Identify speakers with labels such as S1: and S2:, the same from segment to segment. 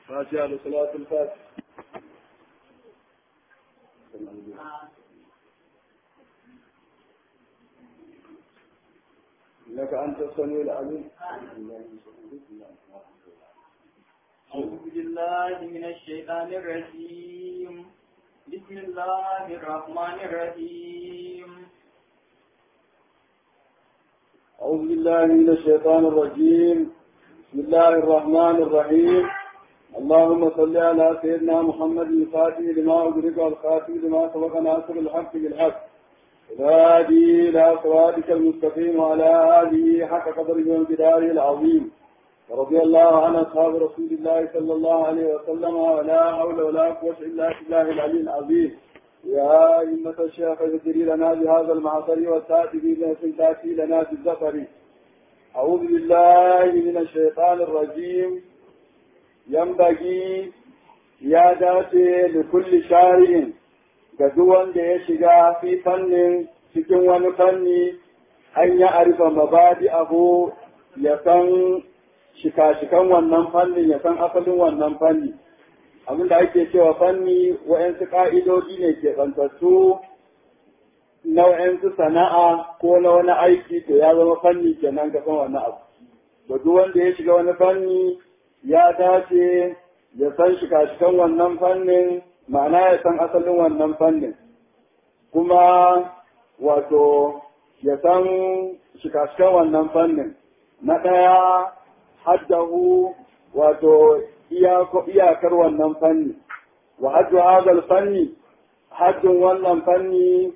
S1: فاتحة لصلاة الفاتحة. إنك أنت السميع العليم.
S2: أعوذ بالله من الشيطان الرجيم. بسم الله الرحمن الرحيم.
S1: أعوذ بالله من الشيطان الرجيم. بسم الله الرحمن الرحيم. اللهم صل على سيدنا محمد الفاتح لما أغلق والخاتم لما سبق ناصر الحق بالحق الهادي إلى صراطك المستقيم وعلى آله حق قدره وامتداره العظيم. ورضي الله عن أصحاب رسول الله صلى الله عليه وسلم ولا حول ولا قوة إلا بالله العلي العظيم. يا أئمة الشيخ اهدري لنا بهذا المعصر والتأتي تأتي لنا بالزفر. أعوذ بالله من الشيطان الرجيم. ينبغي يا داتي لكل شارع قدوان دي يشيغا في فن cikin wani fanni an ya arifa mabadi'ahu ya san shika-shikan wannan fannin ya san asalin wannan fanni. Abin da ake cewa fanni wa'yansu ƙa'idodi ne ke ɓantattu na wa'yansu sana'a ko na wani aiki to ya zama fanni kenan ga san wannan abu. To duk wanda ya shiga wani fanni ya dace ya san shika-shikan wannan fannin ma'ana ya san asalin wannan fannin. Kuma wato ya san shika-shikan wannan fannin. Na ɗaya haddahu wato iyakar wannan fanni wa haddu hadal fanni haddun wannan fanni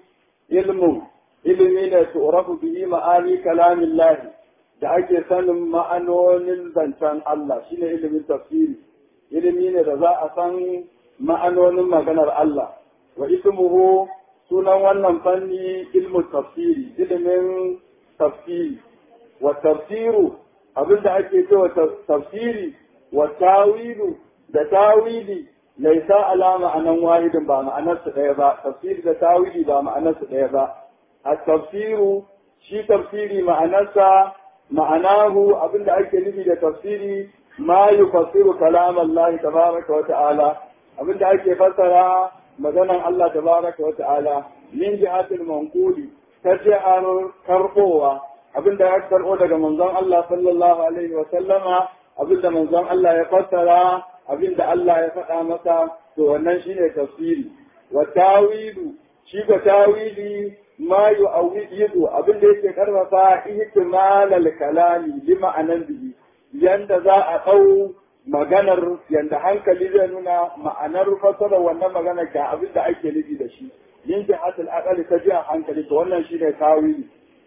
S1: ilmi ne tu'rafu bihi ma'ani kalamillahi da ake sanin ma'anonin zancen Allah shine ilimin tafsiri ilimi ne da za a san ma'anonin maganar Allah wa ismuhu sunan wannan fanni ilmu tafsiri ilimin tafsiri wa tafsiru abinda ake cewa tafsiri wa tawilu da tawili laisa ala ma'anan wahidin ba ma'anarsu ɗaya ba tafsiri da tawili ba ma'anarsu ɗaya ba a tafsiru shi tafsiri ma'anarsa ma'anahu abinda ake nufi da tafsiri ma yufassiru kalam Allah tabaraka wa ta'ala abinda ake fassara maganan Allah tabaraka wa ta'ala min jihatil manquli ta jihar karbowa abinda ya karbo daga manzon Allah sallallahu alaihi wa sallama abinda manzon Allah ya fassara abinda Allah ya faɗa masa to wannan shine tafsiri wa tawilu shi ga tawili ma yu'awwidu abinda yake karfafa ihtimal al-kalami li ma'anan bihi yanda za a dau maganar yanda hankali zai nuna ma'anar fassara wannan magana ga abinda ake nufi da shi yin jihatul aqali ta jiha hankali to wannan shine tawili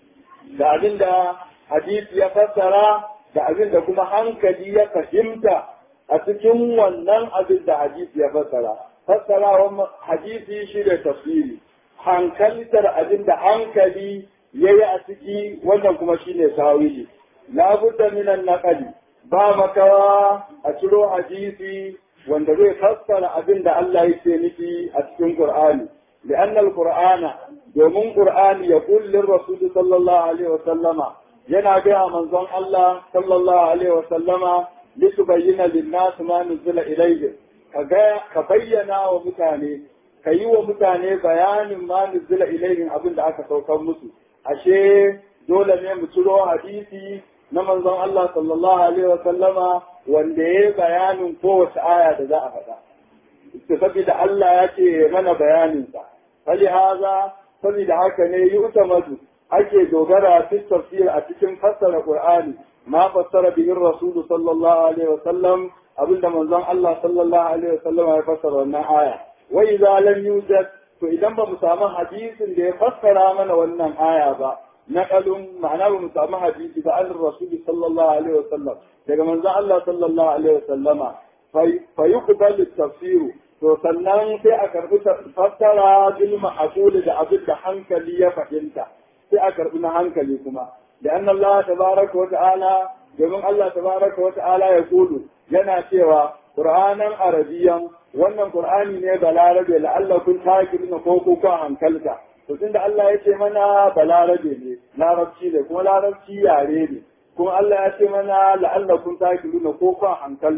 S1: da abinda hadisi ya fassara da abin da kuma hankali ya fahimta a cikin wannan abin da hadisi ya fassara. Fassarawan hadisi shi da tafsiri. Hankaltar abin da hankali ya yi a ciki wannan kuma shi ne tawili. Labudda minan naƙali ba makawa a ciro hadisi wanda zai fassara abin da Allah yake nufi a cikin Qur'ani. لأن القرآن domin Qur'ani ya kullin Rasulu sallallahu alaihi wa sallama yana gaya manzon Allah sallallahu alaihi wa sallama litubayyana lin-nas ma nuzila ilayhi ka bayyana wa mutane ka yi wa mutane bayanin ma nuzila ilayhi abin da aka saukar musu ashe dole ne mu ciro hadisi na manzon Allah sallallahu alaihi wa sallama wanda ya bayanin kowace aya da za a faɗa saboda Allah ya ce mana bayanin sa fali haza saboda haka ne yi utamadu ake dogara fi tafsir a cikin fassara Qur'ani ma fassara bihi Rasul sallallahu alaihi wasallam abinda manzon Allah sallallahu alaihi wasallam ya fassara wannan aya wa idza lam yujad to idan ba mu samu hadisin da ya fassara mana wannan aya ba naqalun ma'ana ba mu samu hadisi da Rasul sallallahu alaihi wasallam daga manzon Allah sallallahu alaihi wasallama fa yuqbal at-tafsir to sannan sai a karbi fassara bil ma'qul da abin da hankali ya fahimta sai a karbi na hankali kuma da annan Allah tabaraka wa ta'ala domin Allah tabaraka wa ta'ala ya kudu yana cewa Qur'anan Arabiyan wannan Qur'ani ne balarabe la'allakum taqiluna ko ku ka hankalta to tunda Allah ya ce mana balarabe ne larabci ne kuma larabci yare ne kuma Allah ya ce mana la'allakum taqiluna ko ka hankalta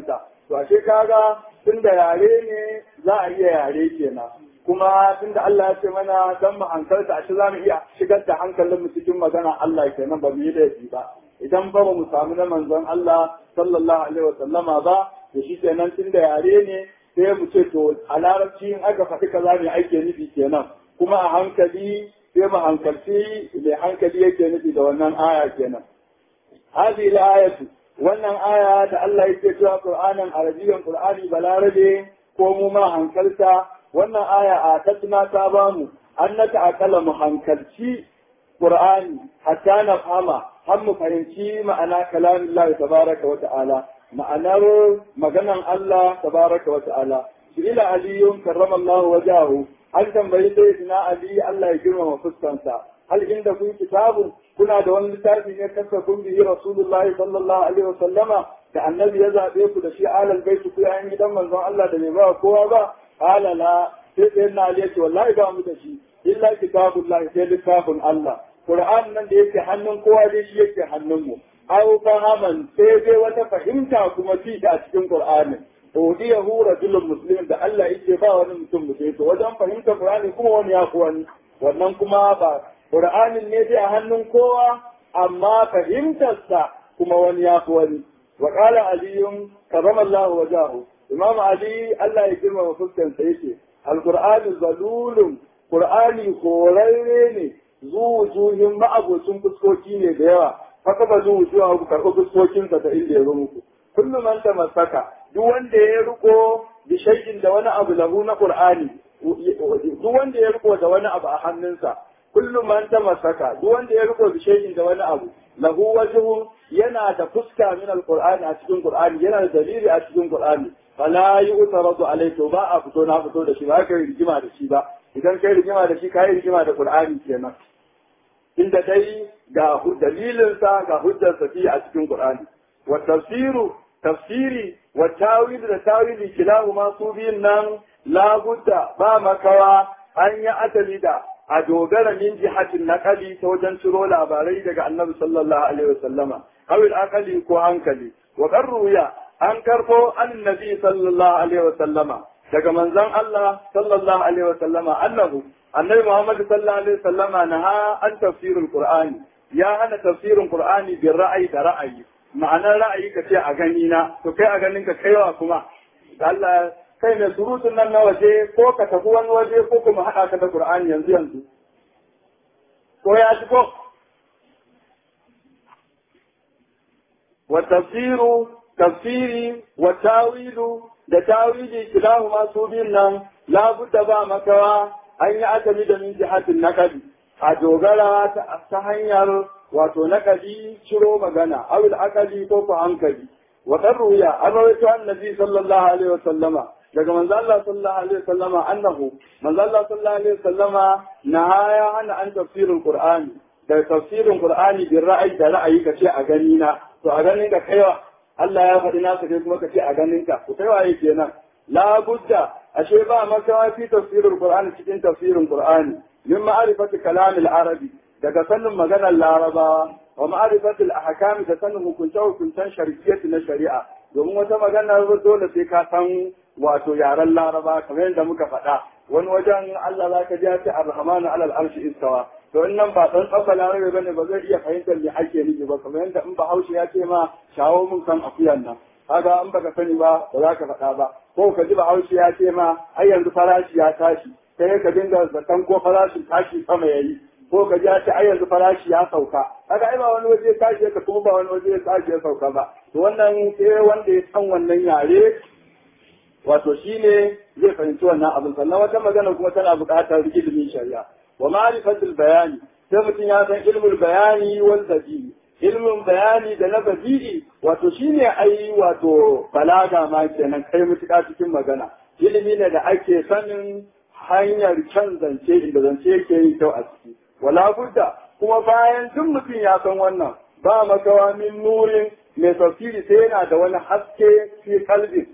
S1: to ashe kaga tunda yare ne za a iya yare kenan kuma tunda Allah ya ce mana dan mu hankalta ashe za mu iya shigar da hankalin mu cikin magana Allah kenan ba mu yi laifi ba idan ba mu samu na manzon Allah sallallahu alaihi wasallama ba to shi kenan tunda yare ne sai mu ce to a larabci in aka faɗi kaza ne ake nufi kenan kuma a hankali sai mu hankalci mai hankali yake nufi da wannan aya kenan هذه الآية wannan aya da Allah yake cewa Qur'anan Arabiyyan Qur'ani balarabe ko mu ma hankalta wannan aya a tatna ta bamu annaka akala mu hankalci Qur'ani hatta na fama har mu fahimci ma'ana kalamin Allah tabaraka wa ta'ala ma'anar maganan Allah tabaraka wa ta'ala ila aliyun karramallahu wajahu an tambayi sayyidina Ali Allah ya girmama fuskansa hal inda kun kitabun kuna da wani littafi ne kasafin bihi Rasulullahi sallallahu alaihi wa sallama da annabi ya zabe ku da shi alal baitu ku yayin gidan manzon Allah da bai ba kowa ba qala la sai na Ali ce wallahi ba mu da shi illa kitabullahi sai littafin Allah Qur'an nan da yake hannun kowa dai shi yake hannun mu aw fahaman sai dai wata fahimta kuma fi a cikin Qur'anin odiyahu rajulun muslim da Allah yake ba wani mutum mutum to wajen fahimta Qur'ani kuma wani ya wani wannan kuma ba Qur'anin ne dai a hannun kowa amma fahimtarsa kuma wani ya wani wa qala aliyun karramallahu wajahu Imam Ali Allah ya girmama fuskansa yake Al-Qur'anu zalulun Qur'ani korarre ne zuwujuhin ma'abocin fuskoki ne da yawa haka ba zuwujuhin ku karɓi fuskokinsa da inda ya zo muku kullum man tamassaka duk wanda ya riko da shay'in da wani abu lahu na Qur'ani duk wanda ya riko da wani abu a hannunsa kullum man tamassaka duk wanda ya riko da shay'in da wani abu lahu wajhu yana da fuska min al-Qur'ani a cikin Qur'ani yana da dalili a cikin Qur'ani fala yu'taradu alayhi ba a fito na fito da shi ba kai rigima da shi ba idan kai rigima da shi kai rigima da Qur'ani kenan inda dai ga dalilinsa ga hujjarsa fi a cikin Qur'ani wa tafsiri wa tawil da tawili kilahuma su biyun nan la budda ba makawa an yi asali da a dogara min jihatin naqali ta wajen ciro labarai daga Annabi sallallahu alaihi wasallama awil aqali ko hankali wa qarruya an karbo annabi sallallahu alaihi wasallama daga manzon Allah sallallahu alaihi wasallama annabi Muhammad sallallahu alaihi wasallama naha an tafsirul qur'ani ya hana tafsirin qur'ani bi ra'ayi da ra'ayi ma'anar ra'ayi ka ce a gani na to kai a ganin ka kaiwa kuma Allah kai ne surutun nan na waje ko ka tafi wani waje ko kuma haɗa ka da qur'ani yanzu ko ya ci ko wa tafsiri wa tawilu da tawili kilahuma su biyun nan labudda ba makawa an yi asali da min jihatin nakali a dogara ta hanyar wato nakali ciro magana awil akali ko ku hankali wa qarruya an rawaito annabi sallallahu alaihi wasallama daga manzo Allah sallallahu alaihi wasallama annahu manzo Allah sallallahu alaihi wasallama nahaya an tafsirul qur'ani da tafsirin qur'ani bin ra'ayi da ra'ayi kace a gani na to a ganin ka kaiwa Allah ya faɗi nasa kai kuma kace a ganin ka to kaiwa yake kenan la budda ashe ba makawa fi tafsirul qur'ani cikin tafsirin qur'ani min ma'rifati kalam al-arabi daga sanin maganar larabawa wa ma'rifati al-ahkam da sanin hukunce-hukuncen shari'iyyati na shari'a domin wata magana dole sai ka san wato yaren laraba kamar yadda muka faɗa wani wajen Allah za ka ji ya ce ar-rahmanu alal arshi istawa to in nan ba dan tsafa larabe bane ba zai iya fahimtar me ake nufi ba kamar yadda in Bahaushe ya ce ma shawo mun kan akuyan nan kaga in baka sani ba ba za ka faɗa ba ko ka ji Bahaushe ya ce ma ai yanzu farashi ya tashi sai ka dinga zaton ko farashin tashi sama yayi ko ka ji ya ce ai yanzu farashi ya sauka kaga ai ba wani waje ya tashi ka kuma ba wani waje ya tashi ya sauka ba to wannan sai wanda ya san wannan yare wato shine zai fahimci wannan abin sannan wata magana kuma tana buƙatar ilimin shari'a wa ma'rifatul bayani sai mutum ya san ilmul bayani wal badi ilmin bayani da na badi wato shine ai wato balaga ma kenan kai mutuka cikin magana ilimi ne da ake sanin hanyar can zance inda zance yake yi kyau a ciki wala budda kuma bayan duk mutum ya san wannan ba makawa min nurin mai tafsiri sai yana da wani haske fi kalbi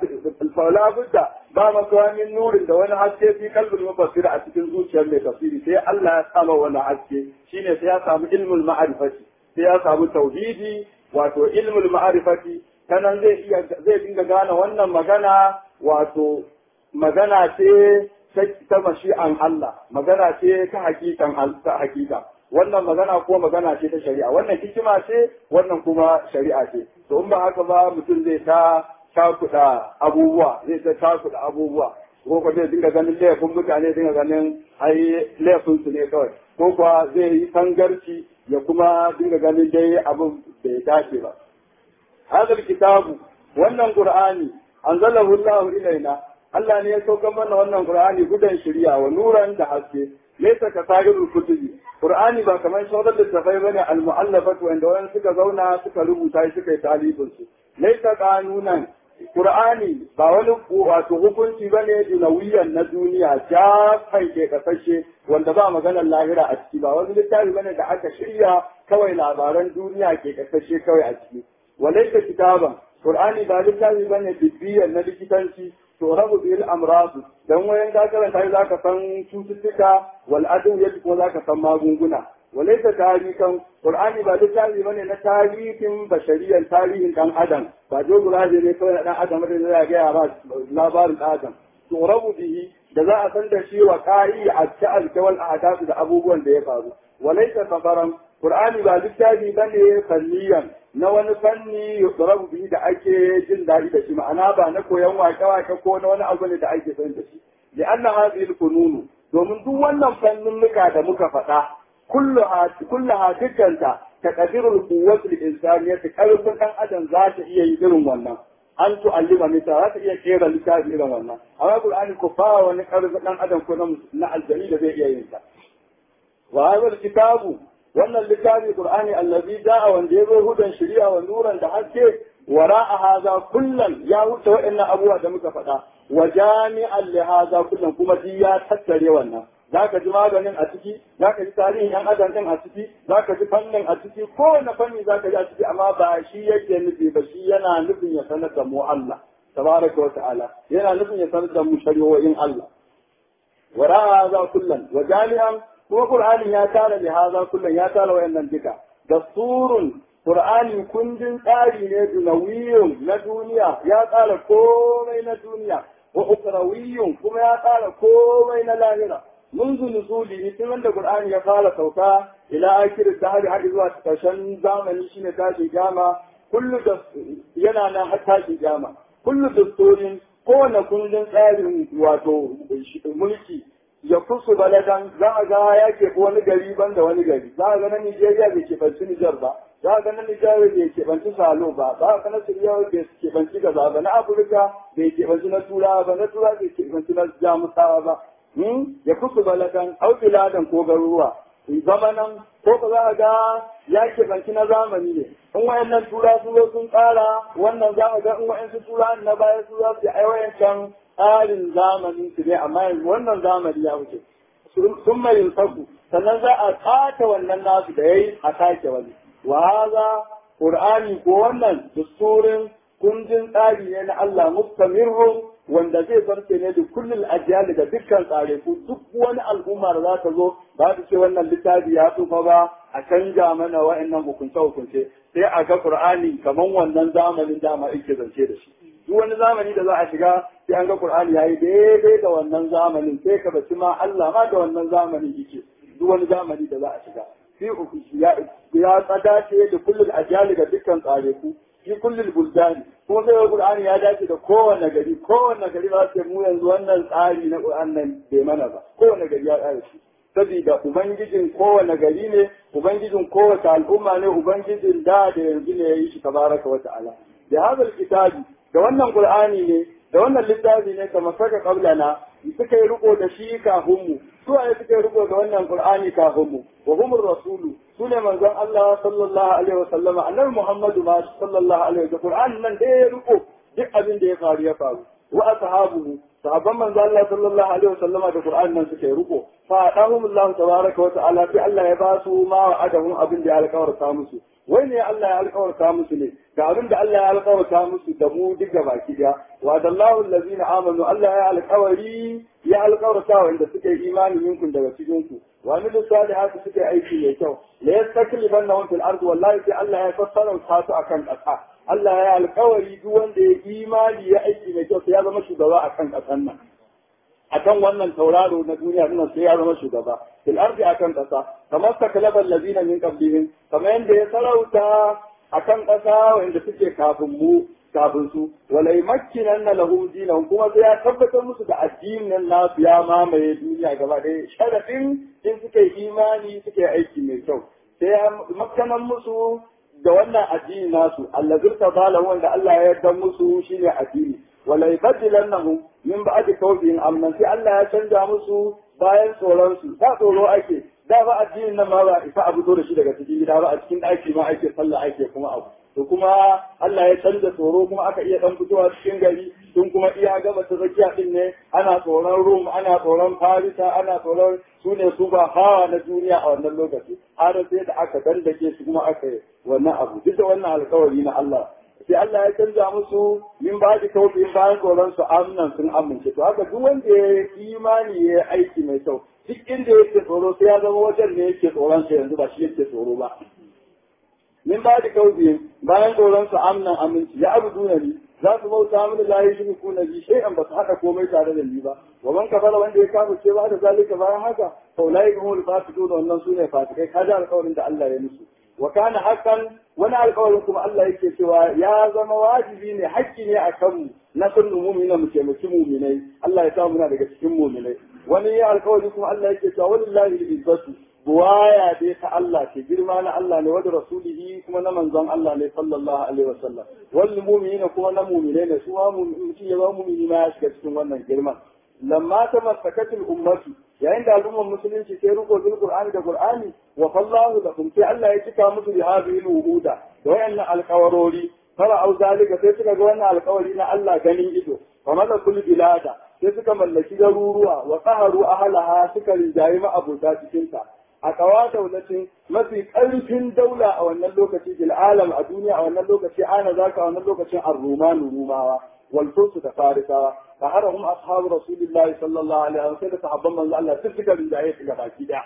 S1: fala budda ba makawa min nurin da wani haske fi kalbin mufassir a cikin zuciyar mai tafsiri sai Allah ya sama wani haske shine sai ya samu ilmul ma'rifati sai ya samu tauhidi wato ilmul ma'rifati sanan zai dinga gane wannan magana wato magana ce ta mashi'an Allah, magana ce ta hakika. Wannan magana kuma magana ce ta shari'a, wannan hikima ce, wannan kuma shari'a ce. To in ba haka ba mutum zai ta cakuɗa abubuwa, ko ko zai dinga ganin laifin mutane, dinga ganin ai laifin su ne kawai, ko kuwa zai yi tangarci ya kuma dinga ganin dai abin bai dace ba. Hadal kitabu, wannan Qur'ani anzalahu Allah ilaina, Allah ne ya saukar mana wannan Qur'ani gudan shari'a wa nuran da haske. Laysa ka sahirul kutubi, Qur'ani ba kamar sauran littafai bane al-mu'allafat wanda wani suka zauna suka rubuta shi suka yi talibin su. Laysa qanunan, Qur'ani ba wani wato hukunci bane dunawiyan na duniya ja ke kasashe wanda ba maganar lahira a ciki, ba wani littafi bane da aka shirya kawai labaran duniya ke kasashe kawai a ciki. Walaysa kitaban, Qur'ani ba littafi bane bibbiyan na likitanci to rabu bil amrad, dan wayan ka karanta za ka san cututtuka wal adu yadda ko za ka san magunguna. Walaysa tarikan, Qur'ani ba littafi bane na tarihin bashariyan tarihin dan adam, ba joguraje ne kawai dan adam da zai ga ba labarin dan adam. To rabu bihi da za a san da shi wa qa'i at-ta'al wal ahdath da abubuwan da ya faru. Walaysa safaran, Qur'ani ba littafi bane fanniyan na wani fanni yusrabu bihi da ake jin daɗi da shi, ma'ana ba na koyon wake-wake ko na wani abu ne da ake son da shi. Da anna hadhihi al-fununu, domin duk wannan fanninnuka da muka faɗa kullaha dukkanta taqdirul quwwati al-insaniyati, karfin dan adam za ta iya yi irin wannan. An tu'allima mita za ta iya kera littafi irin wannan. Amma Qur'ani ko fa wani karfin dan adam ko na aljani da zai iya yin sa. Wa hadha al-kitabu, wannan littafi Qur'ani allazi da'a wanda ya zo hudan shari'a wa nuran da haske, wara'a hadha kullan, ya wuce wa'annan abubuwa da muka faɗa, wa jami'an li hadha kullan, kuma ji ya tattare wannan. Zaka ji maganin a ciki, zaka ji tarihin yan adam din a ciki, zaka ji fannin a ciki, kowane fanni zaka ji a ciki, amma ba shi yake nufi ba, shi yana nufin ya sanar da mu Allah tabaraka wa ta'ala, yana nufin ya sanar da mu shari'o'in Allah. Wara'a hadha kullan wa jami'an, kuma Qur'ani ya tara li haza kullum, ya tara wayannan duka. Dasturun, Qur'ani kundin tsari ne dunawiyun na duniya, ya tsara komai na duniya, wa ukhrawiyun kuma ya tsara komai na lahira. Munzu nuzuli, tun wanda Qur'ani ya fara sauka ila akirin dahari har zuwa ƙarshen zamani shine tashin kiyama, kullu da yana nan har tashin kiyama. Kullu dasturin, kowane kundin tsarin wato mulki ya kusu baladan, za a ga ya keɓi wani gari ban da wani gari, za a ga na Nijeriya bai keɓanci Nijar ba, za a ga na Nijeriya bai keɓanci Salo ba, za a ga na Siriya bai keɓanci Gaza ba, na Afirka bai keɓanci na Turawa ba, na Turawa bai keɓanci na Jamusawa ba. Ya kusu baladan, au biladan ko garuruwa, zamanan ko ba za a ga ya keɓanci na zamani ne. In wayannan tura su zo sun tsara wannan, za a ga in wayansu tura na baya su za su yi aiwayancan tsarin zamanin su ne, amma yanzu wannan zamani ya wuce. Sun mai yin saku, sannan za a tsata wannan nasu da ya yi a sake wani. Wa haza Qur'ani ko wannan dasturin kundin tsari ne na Allah mustamirrun, wanda zai zarce ne da kullum ajiyali da dukkan tsare ku, duk wani al'umma da za ta zo ba ta ce wannan littafi ya tsufa ba a canja mana wa'annan hukunce-hukunce, sai a ga Qur'ani kaman wannan zamanin dama yake zance da shi. Duk wani zamani da za a shiga sai an ga Qur'ani yayi daidai da wannan zamanin, sai ka baci ma Allah ma da wannan zamanin yake. Duk wani zamani da za a shiga ya tsada ce da kullum ajiyali da dukkan tsare ku, fi kullum buldani, kuma sai Qur'ani ya dace da kowane gari ba su mu yanzu wannan tsari na Qur'an nan bai mana ba, kowane gari ya tsara shi. Saboda Ubangijin kowane gari ne, Ubangijin kowace al'umma ne, Ubangijin da yanzu ne ya yi shi tabaraka wa ta'ala. Da hadal kitabi, da wannan Qur'ani ne, da wannan littafi ne kamar saka qablana, suka yi riko da shi kafin mu. Su ne suka yi riko da wannan Qur'ani kafin mu. Wa humur rasulu, su ne manzon Allah sallallahu alaihi wa sallama, annabi Muhammadu ma sallallahu alaihi wa sallam. Qur'ani nan da ya riko duk abin da ya faru ya faru. Wa ashabuhu, sahabban manzon Allah sallallahu alaihi wa sallama da Qur'ani nan suka yi riko. Fa adahum Allah tabaraka wa ta'ala, sai Allah ya ba su ma wa adahum abin da ya alƙawarta musu. Wai ne Allah ya alƙawarta musu ne, ga abin da Allah ya alƙawarta musu da mu duk da baki daya. Wa dallahu allazina amanu, Allah ya alƙawari ya alƙawarta wanda suke imani minkum daga cikin ku. Wa min salihati suke aiki mai kyau. La yastaklifanna fil ardi, wallahi sai Allah ya fassara su akan ƙasa. Allah ya alkawari duk wanda ya imani ya aiki mai kyau sai ya zama shugaba akan ƙasan nan akan wannan tauraro na duniya nan sai ya zama shugaba fil ardi akan ƙasa kamar takalabal ladina min qablihim kamar yanda ya sarauta akan ƙasa wanda suke kafin su walai makkinan na lahum dinahum kuma sai ya tabbatar musu da addinin nasu ya mamaye duniya gaba ɗaya sharadin in suke imani suke aiki mai kyau sai ya makkanan musu da wannan addini nasu allazir tazalahu wanda Allah ya yarda musu shine addini walai badilannahum min ba'di kawfihim amnan sai Allah ya canja musu bayan tsoron su ta tsoro ake da ba addinin nan ma ba isa abu da shi daga cikin gida ba a cikin ɗaki ma ake sallah ake kuma abu to kuma Allah ya canza tsoro kuma aka iya dan fitowa cikin gari tun kuma iya gaba ta zakiya din ne ana tsoron Rum ana tsoron Farisa ana tsoron su ne su ba hawa na duniya a wannan lokaci har sai da aka dandake su kuma aka yi wannan abu duk da wannan alƙawari na Allah sai Allah ya canza musu min ba da kawai bayan tsoron su amnan sun amince to haka duk wanda ya imani ya aiki mai kyau duk inda yake tsoro sai ya zama wajen ne yake tsoron sa yanzu ba shi yake tsoro ba min ba da kawai bayan tsoron su amnan aminci ya abu dunani za su bauta mini la yi shi kuna bi shay'an ba su haɗa komai tare da ni ba wa man kafara wanda ya kafa ce ba da zalika bayan haka fa ulai humul fasiqun wannan sune fasikai kaja alƙawarin da Allah ya musu wa kana haqqan wani alƙawarin kuma Allah yake cewa ya zama wajibi ne haƙƙi ne akan mu na sunnu mu'mina mu taimaki mu'minai Allah ya sa muna daga cikin mu'minai wani alƙawari kuma Allah yake cewa wallahi al-izzatu buwaya dai ta Allah ce girma na Allah ne wadda rasulihi kuma na manzon Allah ne sallallahu alaihi wasallam wal mu'minina kuma na mu'minai ne su ma mutum ya zama mu'mini ma ya shiga cikin wannan girman lamma tamassakatil ummatu yayin da al'ummar musulunci sai riko bil qur'ani da qur'ani wa fallahu lakum sai Allah ya cika musu bi hadhihi al-wuhuda da wayannan alƙawarori fara au zalika sai suka ga wannan alƙawari na Allah ganin ido fa malakul bilada sai suka mallaki garuruwa wa qaharu ahlaha suka rinjayi ma abota cikin ta a kawa daulatin mafi ƙarfin daula a wannan lokaci bil alam a duniya a wannan lokaci ana zaka a wannan lokacin ar-rumanu rumawa wal fursu da farisawa fa harahum ashabu rasulillahi sallallahu alaihi wa sallam sahabban manzo Allah suka rinjaye su gabaki daya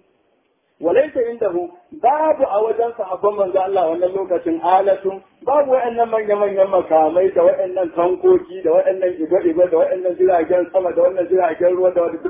S1: وليس عنده باب أوجن صحابة من ذا الله وأن اللوكة آلة باب وأن من مكامي دا وأن تنكوكي دا وأن إبا دا وأن زراجان سما دا وأن زراجان روا دا وأن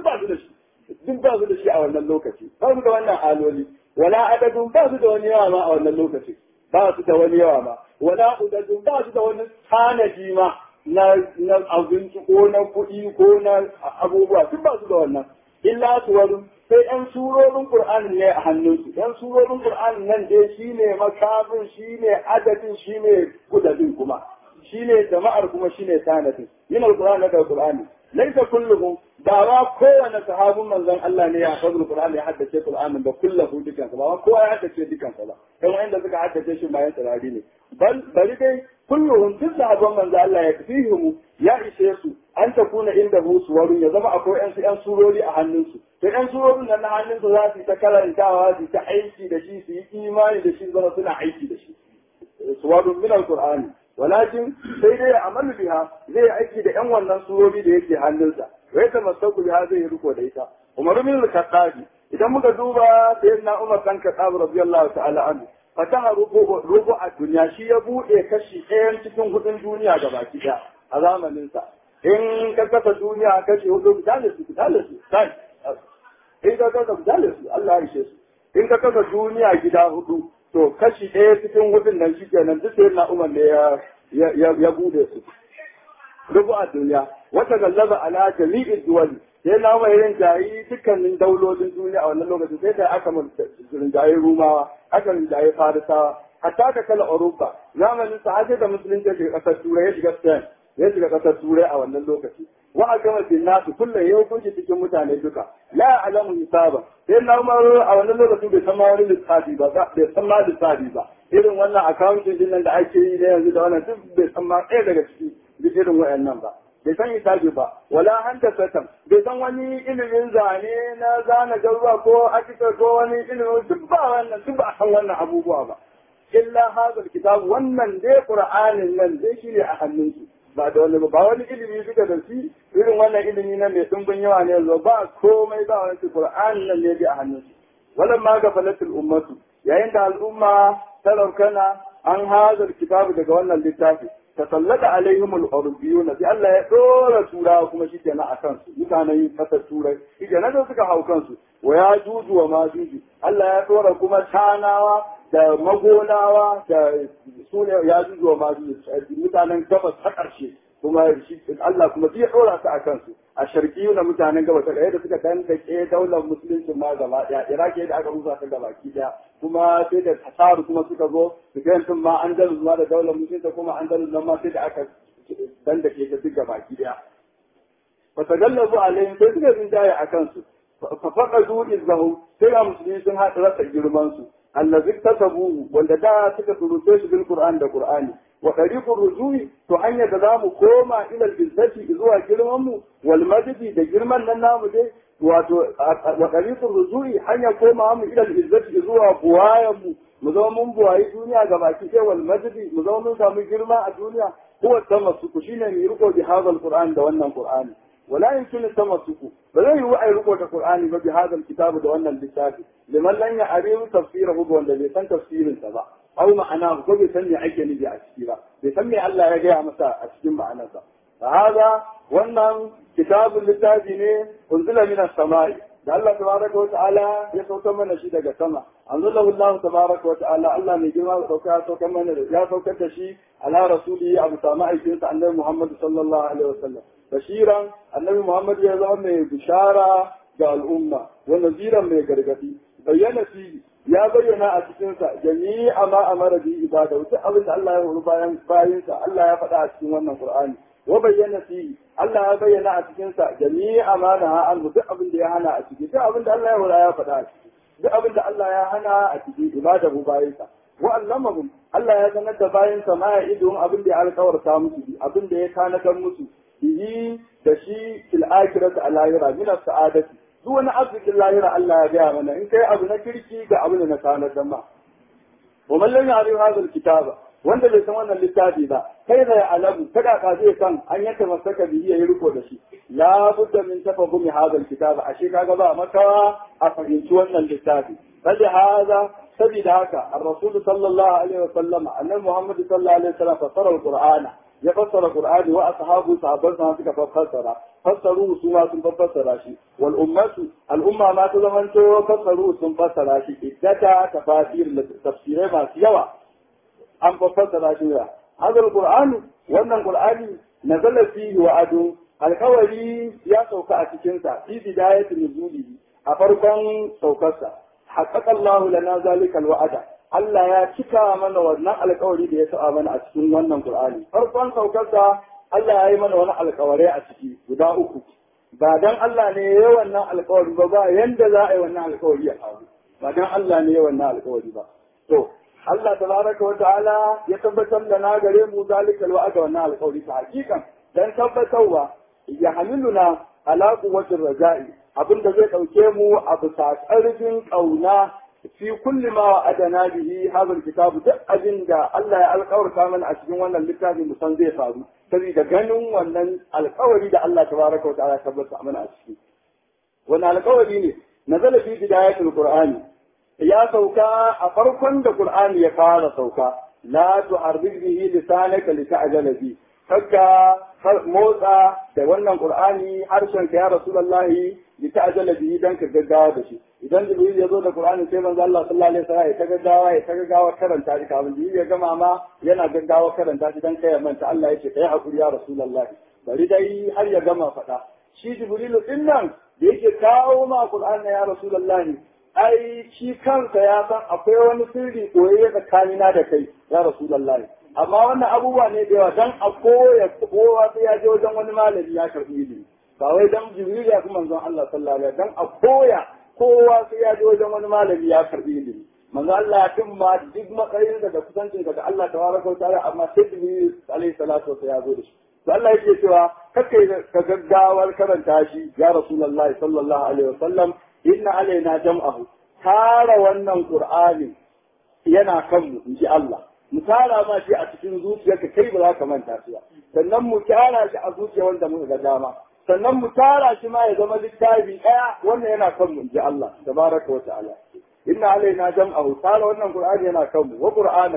S1: دبا زدشي أولا اللوكة باب دا وأن آلولي ولا عدد باب دا وأن يواما أولا اللوكة باب دا وأن يواما ولا عدد باب دا وأن حانجي ما na abinci ko na kuɗi ko na abubuwa duk ba su da wannan illa suwaru sai ‘yan surorin Qur'an ne a hannunsu, ‘yan surorin Qur'an nan dai shi ne makafin, shi ne adadin, shi ne kudadin kuma, shi ne jama'ar kuma shi ne sanadin, yin al-Qur'an na Qur'ani. Laisa kulluhum ba ma kowane sahabin manzon Allah ne ya fadl Qur'an ya haddace Qur'anin ba kullahu dukansa ba kowa ya haddace dukansa ba dan wanda suka haddace shi bayan tsarari ne bari dai kulluhum duk sahabban manzon Allah ya kafihum ya ishe su an ta kuna inda su waru ya zama akwai yan surori a hannunsu to yan surorin nan na hannunsu za su ta karantawa su ta aiki da shi su yi imani da shi zama suna aiki da shi suwarun min al-Qur'ani walakin sai dai amalu biha zai aiki da yan wannan surori da yake hannunsa wai ta masauku biha zai yi riko da ita Umar bin al-Khattab idan muka duba sayyidina Umar dan Khattab radiyallahu ta'ala anhu fataha rubu a duniya shi ya bude kashi ɗayan cikin hudun duniya da baki ɗaya a zamanin sa in ka kasa duniya kashi hudu dalisu sai in ka kasa dalisu Allah ya ishe su in ka kasa duniya gida hudu to kashi ɗaya cikin hudun nan shi kenan duk sayyidina Umar ne ya bude su rubu a duniya wata gallaba ala jami'id duwali sai na mai rinjayi dukkanin daulolin duniya a wannan lokacin sai da aka rinjayi rumawa aka rinjayi farisawa hatta ka kala Europa zamanin sa har da musulunci ya shiga kasar turai ya shiga Spain ya shiga kasar turai a wannan lokaci wa a gama bin nasu kullum ya hukunci cikin mutane duka la alamu hisaba sai na umar a wannan lokacin bai san ma wani lissafi ba bai san ma lissafi ba irin wannan accounting din nan da ake yi da yanzu da wannan duk bai san ma ɗaya daga ciki duk irin wayannan ba bai san hisabi ba wala hanta satan bai san wani ilimin zane na zana garuwa ko akita ko wani ilimin duk ba wannan duk ba san wannan abubuwa ba illa hadal kitab wannan dai qur'anin nan dai shine a hannunsu ba da wani ba wani ilimi suka da shi irin wannan ilimi na mai dumbin yawa ne yanzu ba komai ba wani qur'anin nan ne dai a hannunsu walan ma ga falatul ummatu yayin da al'umma ta raukana an hazar kitabu daga wannan littafi tasallata alaihim al-urbiyuna sai Allah ya dora turawa kuma shi kenan akan su mutanen kasar turai shi kenan da suka hau kansu wa ya juju wa ma juju Allah ya dora kuma tanawa da magonawa da su ne ya juju wa ma juju mutanen gabas ta karshe kuma shi Allah kuma zai dora su akan su a sharqiyu na mutanen gabas da da suka dandake daular musulunci ma gaba daya Iraki da aka rusa ta gaba ki daya kuma sai da tasaru kuma suka zo su tun ma Andalus ma da daular musulunci kuma Andalus nan ma sai da aka dandake ta duka baki daya fa tagallabu alaihim sai suka rinjaye akan su fa faqadu izahum sai ga musulmi sun haɗa rasa girman su allazi tasabu wanda da suka turuce shi bil qur'an da qur'ani wa tariqur rujui to hanyar da zamu koma ila al-izzati zuwa girman mu wal majdi da girman nan namu dai wato wa tariqur rujui hanyar koma mu ila al-izzati zuwa buwayan mu zama mun buwayi duniya ga baki sai wal majdi mu zama mun samu girma a duniya huwa tamassuku shine mai riko bi hadal qur'an da wannan qur'ani ولا يمكن التمسك ولا يوعي رقوة القرآن بهذا الكتاب دون اللسان لمن لن يعرف تفسيره دون اللسان تفسير سبع أو معناه كل يسمي عجل بأسكيرا يسمي الله يجيها مساء أسكين معناه فهذا وأن كتاب اللسان أنزل من السماء الله تبارك وتعالى يسوك من شيء دقى السماء أنزله الله تبارك وتعالى الله نجمع سوك من يا سوك تشي على رسوله أبو سامع سنة عن محمد صلى الله عليه وسلم بشيرا النبي محمد يزعم بشارة الأمة ونذيرا من قرقتي بيّن فيه يا بينا أتكنسا جميع ما أمر به عباده وتأبد الله يقول باينسا الله يفتح أتكن القرآن وبيّن فيه الله يبينا أتكنسا جميع ما نهى عنه تأبد يهانا أتكن تأبد الله يقول يفتح تأبد الله يهانا أتكن عباده باينسا وألمهم الله يتندى باينسا ما يعيدهم أبد على كور سامسي أبد يكان كمسي bihi da shi fil akhirati al lahira min as sa'adati duk wani arzikin lahira Allah ya gaya mana in kai abu na kirki ga abu da na sanar da ma wa man lam ya'rif hadha al kitaba wanda bai san wannan littafi ba kai da alamu kada ka zai san an yanka masaka bihi yayi riko da shi la budda min tafahumi hadha al kitaba ashe kaga ba maka a fahimci wannan littafi sai hada sabida haka ar-rasul sallallahu alaihi wa sallama annabi muhammad sallallahu alaihi wa sallam fasara al-qur'ana ya fassara Qur'ani wa ashabu sahabban sa suka fassara fassaru su ma sun fassara shi wal ummatu al umma ma ta zamanto fassaru sun fassara shi iddata tafasir da tafsirai masu yawa an fassara shi da hadal Qur'ani wannan Qur'ani nazala fihi wa adu alqawli ya sauka a cikin sa fi bidayatul nuzuli a farkon saukarsa haqqaqa Allah lana zalika alwa'ada Allah ya cika mana wannan alkawari da ya saba mana a cikin wannan Qur'ani. Farkon saukarsa Allah ya yi mana wani alkawari a ciki guda uku. Ba dan Allah ne ya yi wannan alkawari ba yanda za a yi wannan alkawari ya faru. Ba dan Allah ne ya yi wannan alkawari ba. To, Allah tabaraka wa ta'ala ya tabbatar da na gare mu zalikal wa'ada wannan alkawari ta hakikan dan tabbatarwa ya hamiluna ala quwwatir raja'i abinda zai dauke mu a bisa ƙarfin kauna في كل ما وعدنا به هذا الكتاب duk abin da Allah ya alƙawarta mana a cikin wannan littafin musan zai faru saboda ganin wannan alƙawari da Allah tabaraka wa ta'ala tabbata mana a ciki wannan alƙawari ne nazala fi bidayatul qur'ani ya sauka a farkon da qur'ani ya fara sauka la tu'arrid bihi lisanaka lita'jala bi kaga motsa da wannan qur'ani harshen ka ya rasulullahi lita'jala bihi dan ka gaggawa da shi idan jibril ya zo da qur'ani sai manzo Allah sallallahu alaihi wasallam ya ta gaggawa karanta shi kafin jibril ya gama ma yana gaggawa karanta shi dan kai ya manta Allah ya ce kai hakuri ya rasulullahi bari dai har ya gama faɗa shi jibril din nan da yake kawo ma qur'ani ya rasulullahi ai shi kansa ya san akwai wani sirri koyayye tsakanina da kai ya rasulullahi amma wannan abubuwa ne da yawa dan a koya kowa sai ya je wajen wani malami ya karbi ilimi ba wai dan jibril ya kuma manzon Allah sallallahu alaihi wasallam dan a koya kowa sai ya je wajen wani malami ya karbi ilimi manzo Allah ya tumma duk matsayin da kusancin da Allah tabaraka wa ta'ala amma sai jibril alaihi salatu wa ya zo da shi to Allah yake cewa kake ka gaggawar karanta shi ya rasulullahi sallallahu alaihi wasallam inna alaina jam'ahu tara wannan qur'ani yana kanmu inji Allah mu tara ma shi a cikin zuciyarka kai ba za ka manta shi ba sannan mu tara shi a zuciya wanda muka ga dama sannan mu tara shi ma ya zama littafi ɗaya wannan yana kan mu ji Allah tabaraka wa ta'ala inna alaina jam'ahu tara wannan qur'ani yana kan mu wa qur'anahu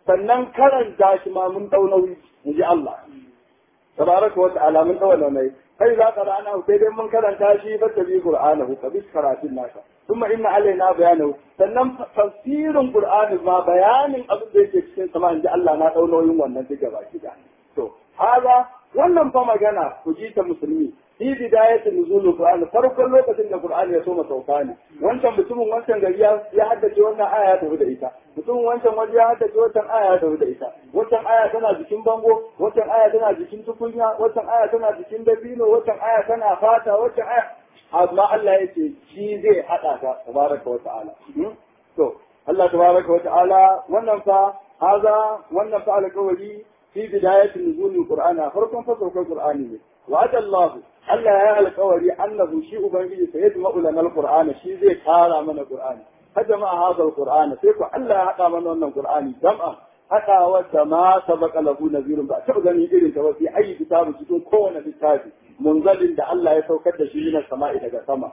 S1: sannan karanta shi ma mun dau nauyi inji Allah tabaraka wa ta'ala mun dau nauyi kai za ka rana sai dai mun karanta shi fa tabi qur'anahu ka bi karatun nasa kuma inna alaina bayanahu sannan tafsirin qur'ani ma bayanin abin da yake cikin sama inji Allah na dau nauyin wannan duka baki da to haza wannan fa magana ku ji ta musulmi fi bidayatul nuzul qur'an farkon lokacin da qur'ani ya soma sauka ne wancan mutumin wancan gari ya haddace wannan aya ya tafi da ita mutumin wancan waje ya haddace wancan aya ya tafi da ita wancan aya tana jikin bango wancan aya tana jikin tukunya wancan aya tana jikin dabino wancan aya tana fata wancan aya amma Allah ya ce shi zai hada ta tabaraka wa ta'ala to Allah tabaraka wa ta'ala wannan fa wannan fa alƙawari في بداية نزول القرآن فرقم فسوق القرآن وعد الله ألا يا القوري أنه شيء بنجي سيجمع لنا القرآن شيء زي كارا من القرآن فجمع هذا القرآن سيكو ألا حقا من القرآن جمع حقا وما سبق له نذير بعد شغلني إذن توفي أي كتاب تكون كون بالتاج منزل دا الله يتوكد شيء من السماء إلى السماء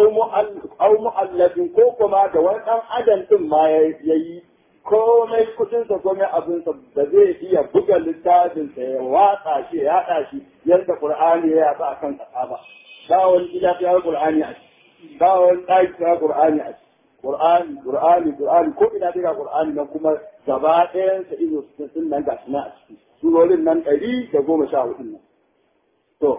S1: أو مؤلف كوكما دوان أدن ثم يي komai kudinsa komai abinsa da zai iya buga littafinsa ya watsa shi ya haɗa shi yadda Qur'ani ya yatsa a kan ƙasa ba. Ba wani gida ya Qur'ani a ciki, ba wani ɗaki ya Qur'ani a ciki. Qur'ani ko ina daga Qur'ani nan kuma gaba ɗayansa izo sun nan gashi na a ciki. Surorin nan 114 nan. To,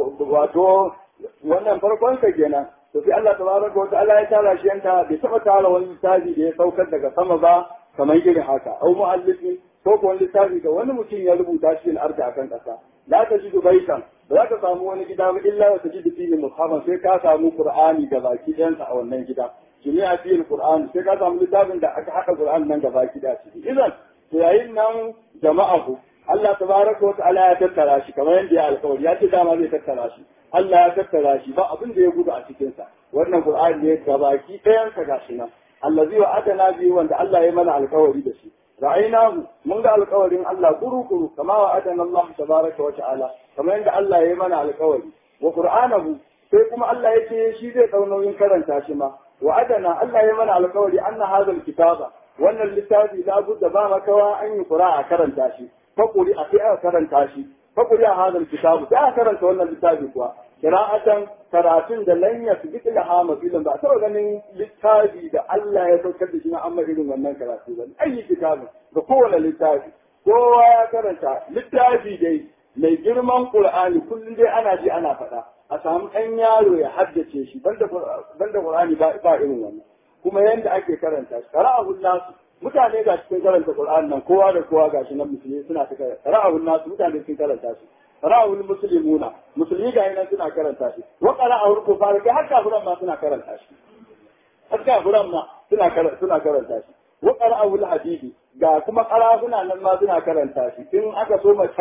S1: wato wannan farkon sa kenan. To sai Allah tabaraka wa ta'ala ya tara shi yanka bai taɓa tara wani littafi da ya saukar daga sama ba kamar irin haka au mu'allifin ko ko wani littafi da wani mutum ya rubuta shi al-ardi akan kasa la ta ji baitan ba za ka samu wani gida ba illa wa tajidu fihi mushafan sai ka samu qur'ani da baki ɗayansa a wannan gida jami'a fihi al-qur'an sai ka samu littafin da aka haɗa qur'an nan da baki da shi idan to yayin nan jama'a ku Allah tabaraka wa ta'ala ya tattara shi kamar yadda ya alƙawari ya ce dama zai tattara shi Allah ya tattara shi ba abin da ya gudu a cikin sa wannan qur'ani ne ga baki ɗayansa gashi nan allazi wa adana bi wanda Allah ya mana alƙawari da shi ra'aynahu mun ga alƙawarin Allah kuru kama wa adana Allah tabaraka wa ta'ala kamar yadda Allah ya mana alƙawari wa qur'anahu sai kuma Allah ya ce shi zai dau nauyin karanta shi ma wa adana Allah ya mana alƙawari anna hadha alkitaba wannan littafi la budda ba makawa an yi qira'a karanta shi fakuri a sai aka karanta shi fakuri a hadha alkitabu da aka karanta wannan littafi kuwa qira'atan karatun da lan yasbiq laha mafilan ba sai ganin littafi da Allah ya saukar da shi na amma irin wannan karatu ba ayi kitabu da kowane littafi kowa ya karanta littafi dai mai girman Qur'ani kullum dai ana ji ana faɗa a samu ɗan yaro ya haddace shi banda Qur'ani ba irin wannan kuma yanda ake karanta shi qara'ahu nasu mutane ga cikin karanta Qur'ani nan kowa da kowa gashi nan musulmi suna ta karanta qara'ahu nasu mutane sun karanta shi qara'ahu muslimuna musulmi ga yana suna karanta shi wa qara'ahu kufar kai har kafiran ma suna karanta shi har kafiran ma suna karanta shi wa qara'ahu al-hadidi ga kuma qara'una nan ma suna karanta shi in aka so ma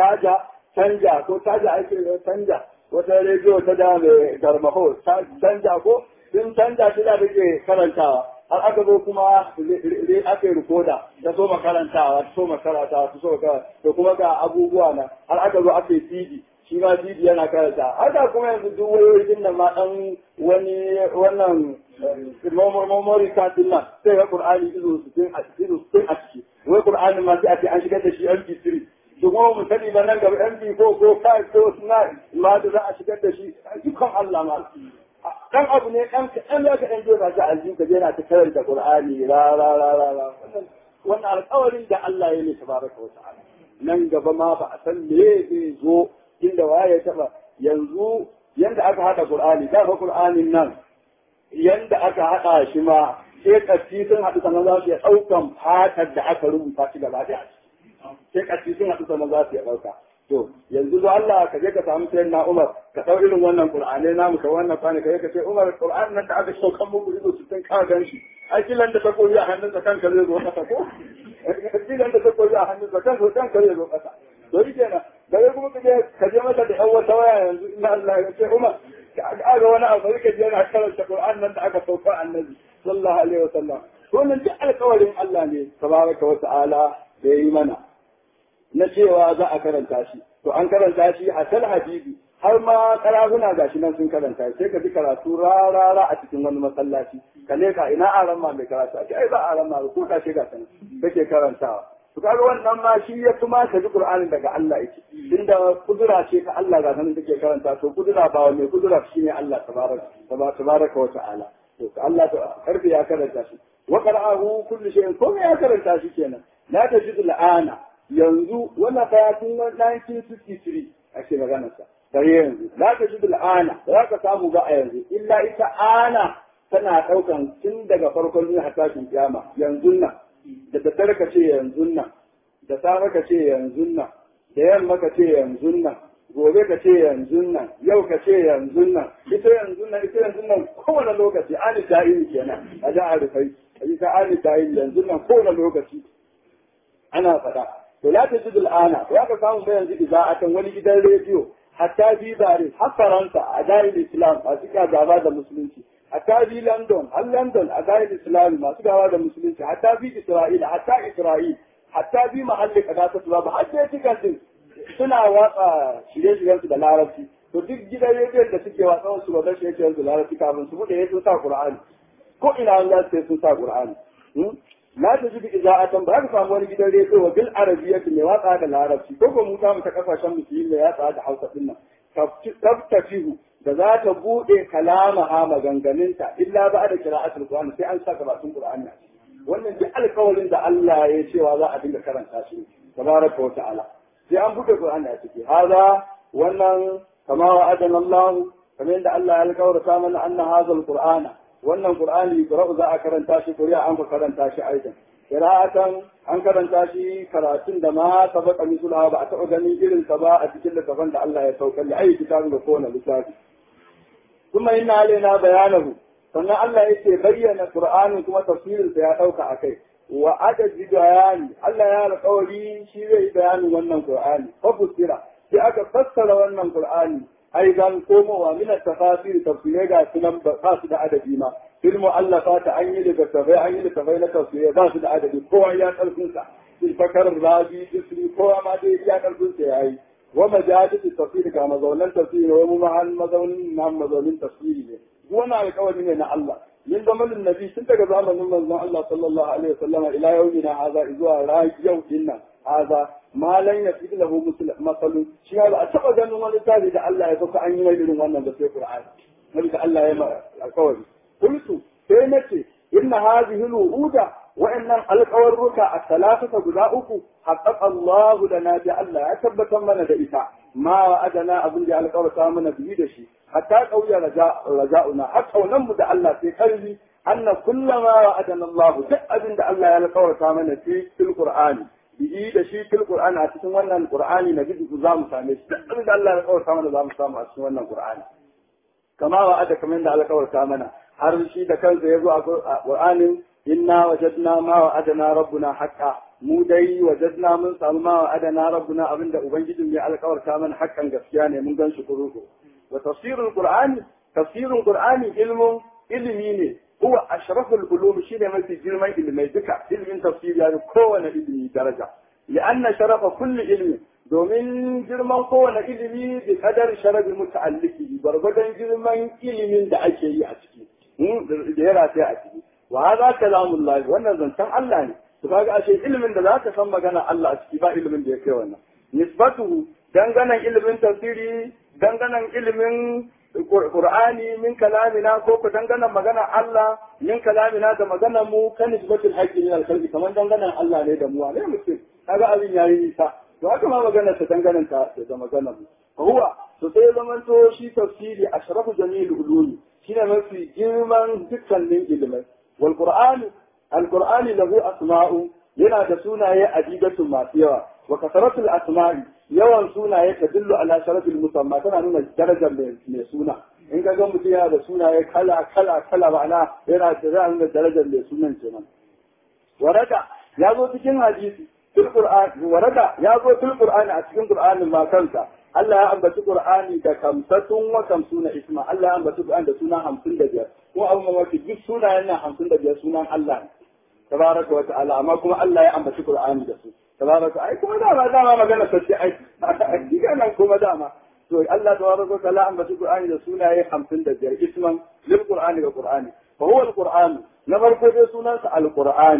S1: canja ko caja ake canja wata rediyo ta da mai garmaho canja ko sun canja shi da take karantawa har aka zo kuma aka yi rikoda ta so makarantawa ta so makarantawa ta so makarantawa to kuma ga abubuwa na har aka zo aka yi CD shi ma CD yana karanta haka kuma yanzu duk wayoyin nan ma dan wani wannan memory card din nan sai ga Qur'ani izo su a ciki wai Qur'ani ma sai a ce an shigar da shi MP3 to kuma mu sani ba nan gaba MP ko 5 ko 9 ma da za a shigar da shi dukkan Allah ma dan abu ne dan za ka dan jira shi aljin ka yana ta karanta Qur'ani la wannan alƙawarin da Allah ya yi tabaraka wa ta'ala nan gaba ma ba a san me zai zo inda waye taba yanzu yanda aka hada Qur'ani da fa Qur'anin nan yanda aka hada shi ma sai kaci sun hadu sanan za su iya daukan fatar da aka rubuta shi gaba da sai kaci sun hadu sanan za su iya dauka to yanzu zo Allah ka je ka samu sayyid na Umar ka dau irin wannan Qur'ani namu ka wannan fani ka ka ce Umar Qur'an nan da aka saukan muku ido su tun ka gan shi ai kilan da ta koyi a hannun sa kanka zai zo kasa ko kilan da ta koyi a hannun sa kanka zai zo kasa to yi kenan da kuma ka je masa da yan wata waya yanzu inna Allah ya ce Umar ka ga wani abu ka je yana karanta Qur'an nan da aka sauka annabi sallallahu alaihi wasallam to nan duk alƙawarin Allah ne tabaraka wa ta'ala da yi mana na cewa za a karanta shi to an karanta shi a sal hadisi har ma karafuna gashi nan sun karanta sai ka ji karatu rarara a cikin wani masallaci ka leka ina aran ma mai karatu ake ai ba aran ma ko ka shiga sanin kake karantawa to kaga wannan ma shi ya kuma ka ji Qur'anin daga Allah yake inda kudura ce ta Allah ga nan take karanta to kudura ba mai kudura shine Allah tabaraka wa ta'ala to Allah ta karfi ya karanta shi wa qara'ahu kullu shay'in kuma ya karanta shi kenan la tajidu al'ana yanzu wannan karatun 1963 ake magana sa sai yanzu la tajidu al'ana za ka samu ga a yanzu illa ita ana tana daukan tun daga farkon zuwa tashin kiyama yanzu nan da daddare ka ce yanzu nan da safe ka ce yanzu nan da yamma ka ce yanzu nan gobe ka ce yanzu nan yau ka ce yanzu nan ita yanzu nan kowane lokaci ani ta'in kenan a da arifai ita ani ta'in yanzu nan kowane lokaci ana faɗa to la ta jidul ana ya ka samu bayan yanzu iza'atan wani gidan rediyo hatta bi bare har Faransa a darin Islam a cikin gaba da musulunci hatta bi London a darin Islam masu gaba da musulunci hatta bi Isra'il hatta bi mahalli kaza ta ba har sai cikin suna watsa shirye-shiryen su da larabci to duk gidan rediyon da suke watsa wasu ba zai shirye-shiryen su da larabci kafin su bude sun sa Qur'ani ko ina Allah sai sun sa Qur'ani la ta jibi iza'atan ba ka samu wani gidan rediyo wa bil arabiyyati mai watsa da larabci ko ko mu ta kasashen musulmi mai watsa da Hausa din nan taftafihu da za ta bude kalamaha maganganunta illa ba da qira'atul Qur'ani sai an sa karatun Qur'ani wannan duk alƙawarin da Allah ya cewa za a dinga karanta shi tabaraka wa ta'ala sai an buɗe Qur'ani a ciki haza wannan kama wa adana Allah kamar yadda Allah ya alƙawarta mana anna hazal Qur'ana wannan Qur'ani qira'u za a karanta shi qira'a an karanta shi aidan qira'atan an karanta shi karatun da ma sabaka misula ba a taɓa ganin irin sa ba a cikin littafin da Allah ya saukar da ayi kitabun da kowane littafi kuma inna alaina bayanahu sannan Allah yake bayyana Qur'anin kuma tafsirin sa ya dauka akai wa adadi bayani Allah ya alƙawari shi zai bayanin wannan Qur'ani fa fusira sai aka fassara wannan Qur'ani aidan komowa min at-tafasir tafsire ga sunan ba su da adadi ma fil mu'allafat an yi da tafai na tafsire ba su da adadi kowa ya karfin sa fil fakar rabi disri kowa ma dai ya karfin sa yayi wa majalis tafsir ga mazaunan tafsir wa mu ma'an mazaunin tafsiri ne wannan alƙawari ne na Allah min zamanin nabi tun daga zamanin manzon Allah sallallahu alaihi wasallam ila yaumina haza zuwa yau dinnan haza malan ya fi lahu masalun shi ba a taba ganin wani tabi da Allah ya saka an yi mai irin wannan da sai Qur'ani wani da Allah ya ma alƙawari kullu sai nace inna hadhihi al-wuhuda wa inna al-qawarruka as-salasata guda uku haqqaqa Allah lana bi Allah ya tabbatar mana da ita ma wa'adana abin da alƙawarta mana biyu da shi hatta kauya raja'una har kaunan mu da Allah sai kalbi anna kullama wa'adana Allah duk abin da Allah ya alƙawarta mana fil Qur'ani bihi da shi fil Qur'ani a cikin wannan Qur'ani na bidu za mu same shi duk abin da Allah ya alƙawarta mana za mu samu a cikin wannan Qur'ani kama wa'ada kamar da alƙawarta mana har shi da kansa ya zo a Qur'anin inna wajadna ma wa'adana rabbuna haqqan mu dai wajadna mun samu ma wa'adana rabbuna abinda ubangijin ya alƙawarta mana haƙƙan gaskiya ne mun gan shi kuruku wa tafsirul qur'ani ilmi ne huwa ashraful ulum shine mafi girman ilmai duka ilmin tafsiri ya kowane ilmi daraja li'anna sharafa kulli ilmi domin girman kowane ilimi bi kadar sharabi muta'alliqi barbadan girman ilimin da ake yi a ciki da ya rataya a ciki wa hadha kalamullah wannan zancen Allah ne to kaga ashe ilimin da zaka san magana Allah a ciki ba ilimin da ya kai wannan nisbatuhu danganan ilimin tafsiri danganan ilimin Qur'ani min kalamina ko ku danganan magana Allah min kalamina da magana mu kan nisbatul haqqi min al-qalbi kaman danganan Allah ne da mu ne mutum kaga abin yayi nisa to haka ma magana ta danganan ta da magana mu huwa to sai zaman to shi tafsiri ashrafu jamil ulumi shine mafi girman dukkanin ilimai wal qur'an al-qur'ani lahu asma'u yana da sunaye adidatu masu yawa wa kasratul asma'i yawan sunaye ta dillu ala sharafil musamma tana nuna darajar mai suna in ka ga mutum yana da sunaye kala ma'ana yana da nuna darajar mai sunan kenan warada ya zo cikin hadisi fil qur'an warada ya zo fil qur'ani a cikin qur'anin ma kansa Allah ya ambaci qur'ani da kamsatun wa kamsuna isma Allah ya ambaci qur'ani da suna 55 ko abu mamaki duk sunayen nan 55 sunan Allah ne tabaraka wa ta'ala amma kuma Allah ya ambaci qur'ani da su tabaraka ai kuma dama magana sace ai diga nan kuma dama to Allah tabaraka wa ta'ala ambaci qur'ani da sunaye 55 isman lil qur'ani ga qur'ani fa huwa al qur'an na farko dai sunansa al qur'ani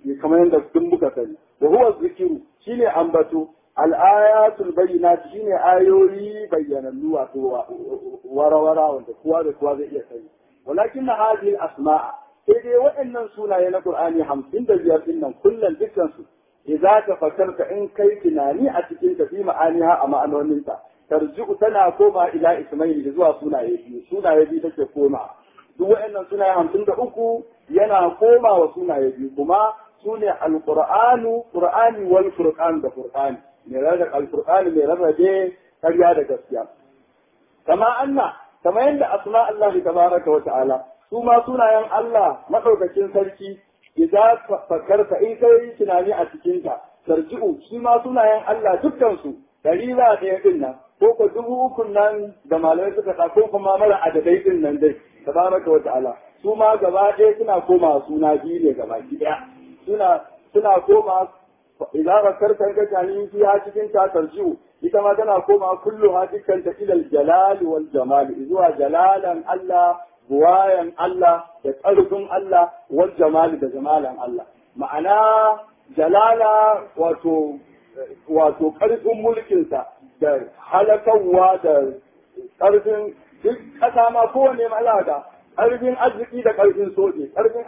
S1: kamar yadda duk muka sani wa huwa zikiru shine ambato al-ayatul bayyinat shine ayoyi bayyanannu wato warawara wanda kowa da kowa zai iya sani walakin hadhihi al-asma' sai dai waɗannan sunaye na Qur'ani 55 din nan kullun dukkan su idza tafakkarta in kai tunani a cikin ta fi ma'aniha a ma'anoninta tarji'u tana koma ila ismaili zuwa sunaye biyu take koma duk waɗannan sunaye 53 yana koma wa sunaye biyu kuma sune alqur'anu qur'ani wal furqan da furqani mai rarrabe alqur'ani mai rarrabe ƙarya da gaskiya kama yadda asma Allah tabaraka wa ta'ala su ma sunayen Allah madaukakin sarki idan fakarta in kai tunani a cikin ta tarji'u su ma sunayen Allah dukkan su dari ba ɗaya din nan ko ko 3000 nan da malamai suka ta ko kuma mara adadai din nan dai tabaraka wa ta'ala su ma gaba ɗaya suna koma suna biyu ne gaba ɗaya suna koma idan fakarta ka tunani fiya cikin ta tarji'u ita ma tana koma kullu ha dukkan ta ilal jalal wal jamal zuwa jalalan Allah buwayan Allah da ƙarfin Allah wal jamali da jamalan Allah ma'ana jalala wato ƙarfin mulkinsa da halakarwa da ƙarfin duk ƙasa ma kowane malaka ƙarfin arziki da ƙarfin soje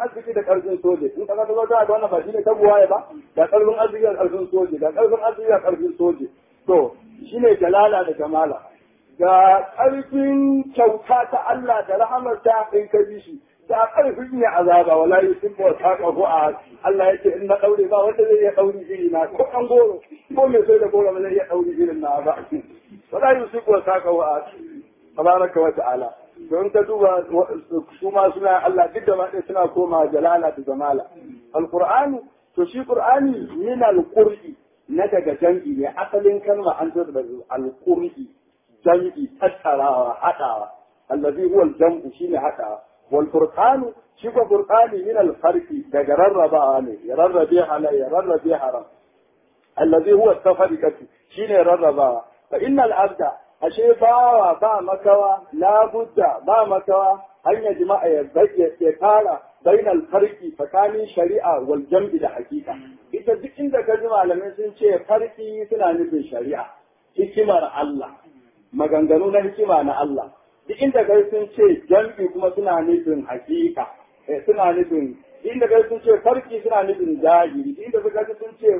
S1: in kaga ta da wannan ba shine ta buwaye ba da ƙarfin arziki da ƙarfin soje da ƙarfin arziki da ƙarfin soje to shine jalala da jamala ga ƙarfin kyauta ta Allah da rahamarta in ka bi shi da ƙarfin ne azaba wala yusibu wa taqahu a Allah yake in na daure ba wanda zai iya dauri iri na ko an goro ko me sai da goro ba zai iya dauri irin na ba wala yusibu wa taqahu a tabaraka wa ta'ala don ka duba su ma suna Allah duk da ma suna koma jalala da jamala alqur'anu to shi qur'ani min alqur'i na daga jam'i ne asalin kalma an zo da alqur'i jam'i tattarawa haɗawa allazi huwa al-jam'u shine haɗawa wal furqanu shi ko furqani min al-farqi daga rarrabawa ne ya rarrabe halal ya rarrabe haram allazi huwa at-tafriqatu shine rarrabawa fa innal abda ashe bawa ba makawa la budda ba makawa an ya jima'a ya kara bainal farqi tsakanin shari'a wal jam'i da hakika ita duk inda ka ji malamai sun ce farqi suna nufin shari'a hikimar Allah maganganu na hikima na Allah duk inda kai sun ce jam'i kuma suna nufin hakika suna nufin inda kai sun ce farki suna nufin zahiri inda suka ji sun ce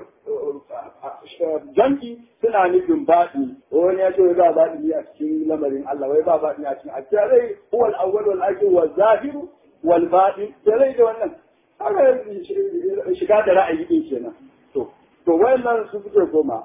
S1: jam'i suna nufin baɗi wani ya ce wai ba baɗi a cikin lamarin Allah wai ba baɗi a cikin akirai huwal awwal wal akhir wal zahir wal baɗi sai da wannan haka shiga da ra'ayi din kenan to wayannan su suke koma